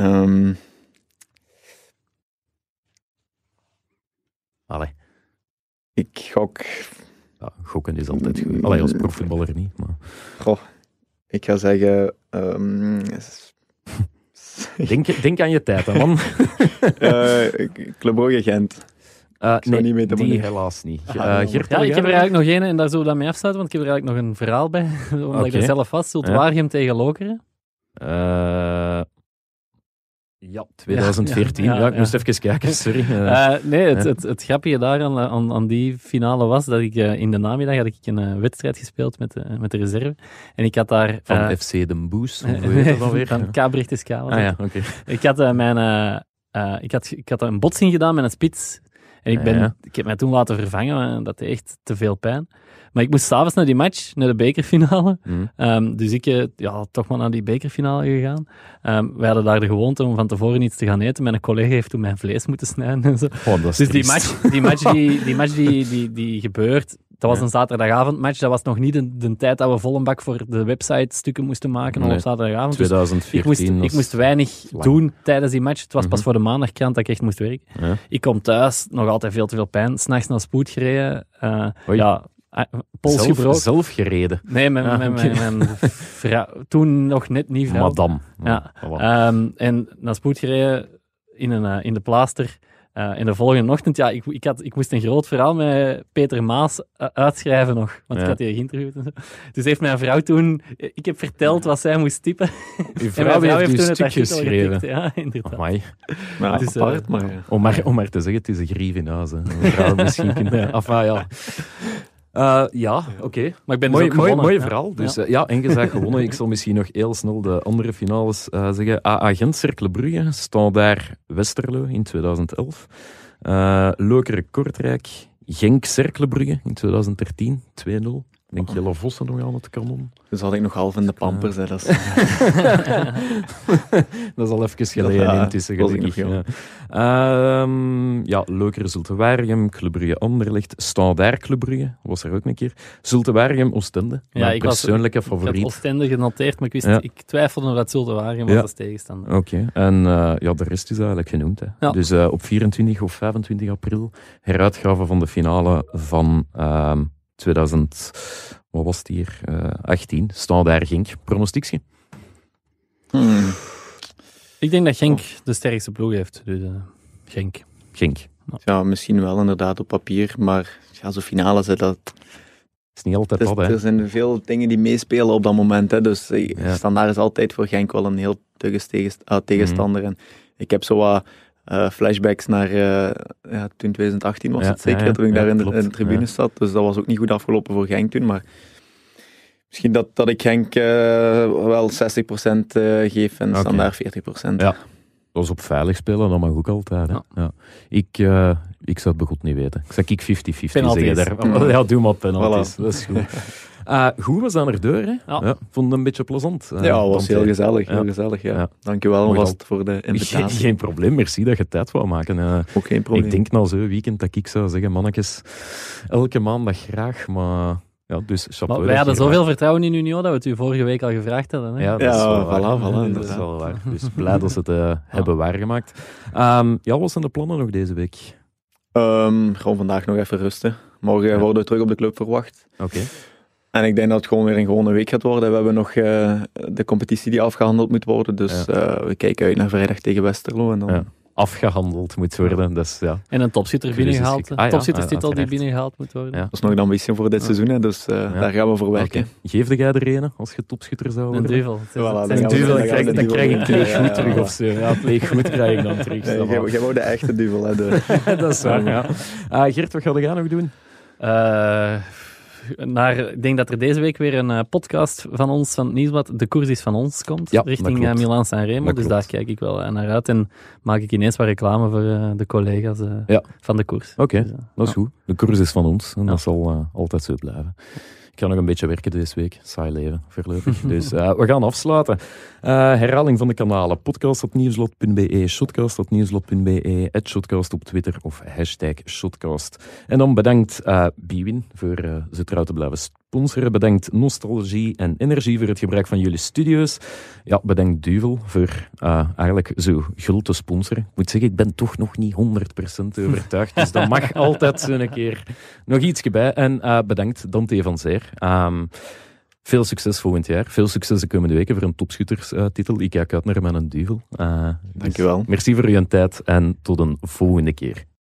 Allee. Ik gok... Ja, gokken is altijd goed. Allee, als profvoetballer niet, maar... Ik ga zeggen... Denk aan je tijd, hè, man. Club Brugge Gent. Nee, niet mee te die doen. helaas niet. jammer. Gert, Ja, ik heb er eigenlijk nog één en daar zullen we dat mee afsluiten, want ik heb er eigenlijk nog een verhaal bij, omdat ik er Oké. zelf was. Waregem tegen Lokeren. Ja, 2014. Ja, ik moest even kijken, sorry. Nee, het grappige daar aan die finale was dat ik in de namiddag had ik een wedstrijd gespeeld met de reserve. En ik had daar... Van FC Den Boes, hoe heet dat alweer? Van K-Berchtesgaden. Ah ja, oké. Ik had een botsing gedaan met een spits. En ik heb mij toen laten vervangen, en dat deed echt te veel pijn. Maar ik moest s'avonds naar die match, naar de bekerfinale. Dus ik toch maar naar die bekerfinale gegaan. Wij hadden daar de gewoonte om van tevoren iets te gaan eten. Mijn collega heeft toen mijn vlees moeten snijden en zo. Dat is dus triest. die match die gebeurt, dat was een zaterdagavondmatch. Dat was nog niet de tijd dat we vol een bak voor de website stukken moesten maken op zaterdagavond. 2014. Dus ik moest weinig doen tijdens die match. Het was pas voor de maandagkrant dat ik echt moest werken. Ja. Ik kom thuis, nog altijd veel te veel pijn. 's Nachts naar spoed gereden. Pols gebroken. Zelf gereden? Nee, mijn vrouw. Toen nog net niet vrouw. Madame. Ja. En naar spoed gereden in de plaaster. En de volgende ochtend, ik moest een groot verhaal met Peter Maas uitschrijven nog. Want ik had die geïnterviewd en zo. Dus heeft mijn vrouw toen... Ik heb verteld wat zij moest typen. Uw vrouw heeft toen een stuk geschreven. Getikt. Ja, inderdaad. Amai. Dus, apart, maar... Om maar te zeggen, het is een grief in huis. Een vrouw misschien kunnen... Oké. Maar ik ben dus ook gewonnen. Mooi verhaal. Dus en je bent gewonnen. Ik zal misschien nog heel snel de andere finales zeggen. AA Gent, Cercle Brugge, Standaard Westerlo in 2011. Lokeren Kortrijk, Genk Cercle Brugge in 2013, 2-0. Denk Jelle Vossen nog aan het kanon. Dus had ik nog half in de pampers. Hè, dat is... dat is al even geleden intussen. Lokeren Zulte Waregem, Club Brugge Anderlecht, Standaard Club Brugge, was er ook een keer. Zulte Waregem, Oostende, mijn persoonlijke favoriet. Ik had Oostende genoteerd, maar ik twijfelde of dat Zulte Waregem was als tegenstander. Oké. En de rest is eigenlijk genoemd. Hè. Ja. Dus op 24 of 25 april heruitgave van de finale van... 18, Standaard Genk. Pronostiekje? Ik denk dat Genk de sterkste ploeg heeft. Dus Genk. Ja, misschien wel inderdaad op papier, maar zo'n finale dat... is niet altijd dat, hè? Er zijn veel dingen die meespelen op dat moment. Hè, dus Standaard is altijd voor Genk wel een heel tegenstander. En ik heb zo wat... flashbacks naar toen 2018 was het zeker, toen ik daar in de tribune zat. Dus dat was ook niet goed afgelopen voor Genk toen, maar misschien dat ik Genk wel 60% geef en Standaard 40%. Ja, dat is op veilig spelen, dat mag ook altijd. Hè? Ja. Ik zou het begot niet weten. Ik 50-50 zeggen. Daar. Doe maar penalties. Voilà. Dat is goed. Goed was aan de deur, hè? Ja. Vond het een beetje plezant. Het was heel gezellig. Heel gezellig, ja. Dankjewel alvast voor de invitatie. Geen probleem, merci dat je tijd wou maken. Ook geen probleem. Ik denk na zo'n weekend dat ik zou zeggen, mannetjes, elke maandag graag, maar... Ja, dus chapeau. Wij hadden zoveel vertrouwen in Union dat we het u vorige week al gevraagd hadden. Hè? Ja, dat is wel waar. Dat is wel waar. Dus blij dat ze het hebben waargemaakt. Wat zijn de plannen nog deze week? Gewoon vandaag nog even rusten. Morgen worden we terug op de club verwacht. Oké. En ik denk dat het gewoon weer een gewone week gaat worden. We hebben nog de competitie die afgehandeld moet worden. Dus we kijken uit naar vrijdag tegen Westerlo. En dan... afgehandeld moet worden. Dus, en een topschutter binnengehaald. Topschutterstitel die binnengehaald moet worden. Ja. Dat is nog een ambitie voor dit seizoen, hè, dus daar gaan we voor werken. Okay. Geef jij er een als je topschutter zou worden? Een duivel. Een duvel, dan krijg ik terug goed terug of zo. Ja, het goed krijg ik dan terug. Jij wou de echte duvel, hè. Dat is waar, ja. Gert, wat ga jij nog doen? Ik denk dat er deze week weer een podcast van ons, van het Nieuwsblad, De Koers is van ons, komt, richting Milaan-San Remo. Dus daar kijk ik wel naar uit en maak ik ineens wat reclame voor de collega's van de koers. Oké, dat is goed. De koers is van ons en dat zal altijd zo blijven. Ik ga nog een beetje werken deze week. Saai leven, voorlopig. Dus we gaan afsluiten. Herhaling van de kanalen. Podcast.nieuwsblad.be, shotcast.nieuwsblad.be, @shotcast op Twitter of #shotcast. En dan bedankt Bwin voor ze trouw te blijven sponsoren. Bedankt Nostalgie en Energie voor het gebruik van jullie studio's. Ja, bedankt Duvel voor eigenlijk zo gul te sponsoren. Ik moet zeggen, ik ben toch nog niet 100% overtuigd. Dus dat mag altijd zo'n keer nog ietsje bij. En bedankt Dante van Zeer. Veel succes volgend jaar. Veel succes de komende weken voor een topschutterstitel. Ik kijk uit naar mijn Duvel. Dankjewel. Merci voor uw tijd en tot een volgende keer.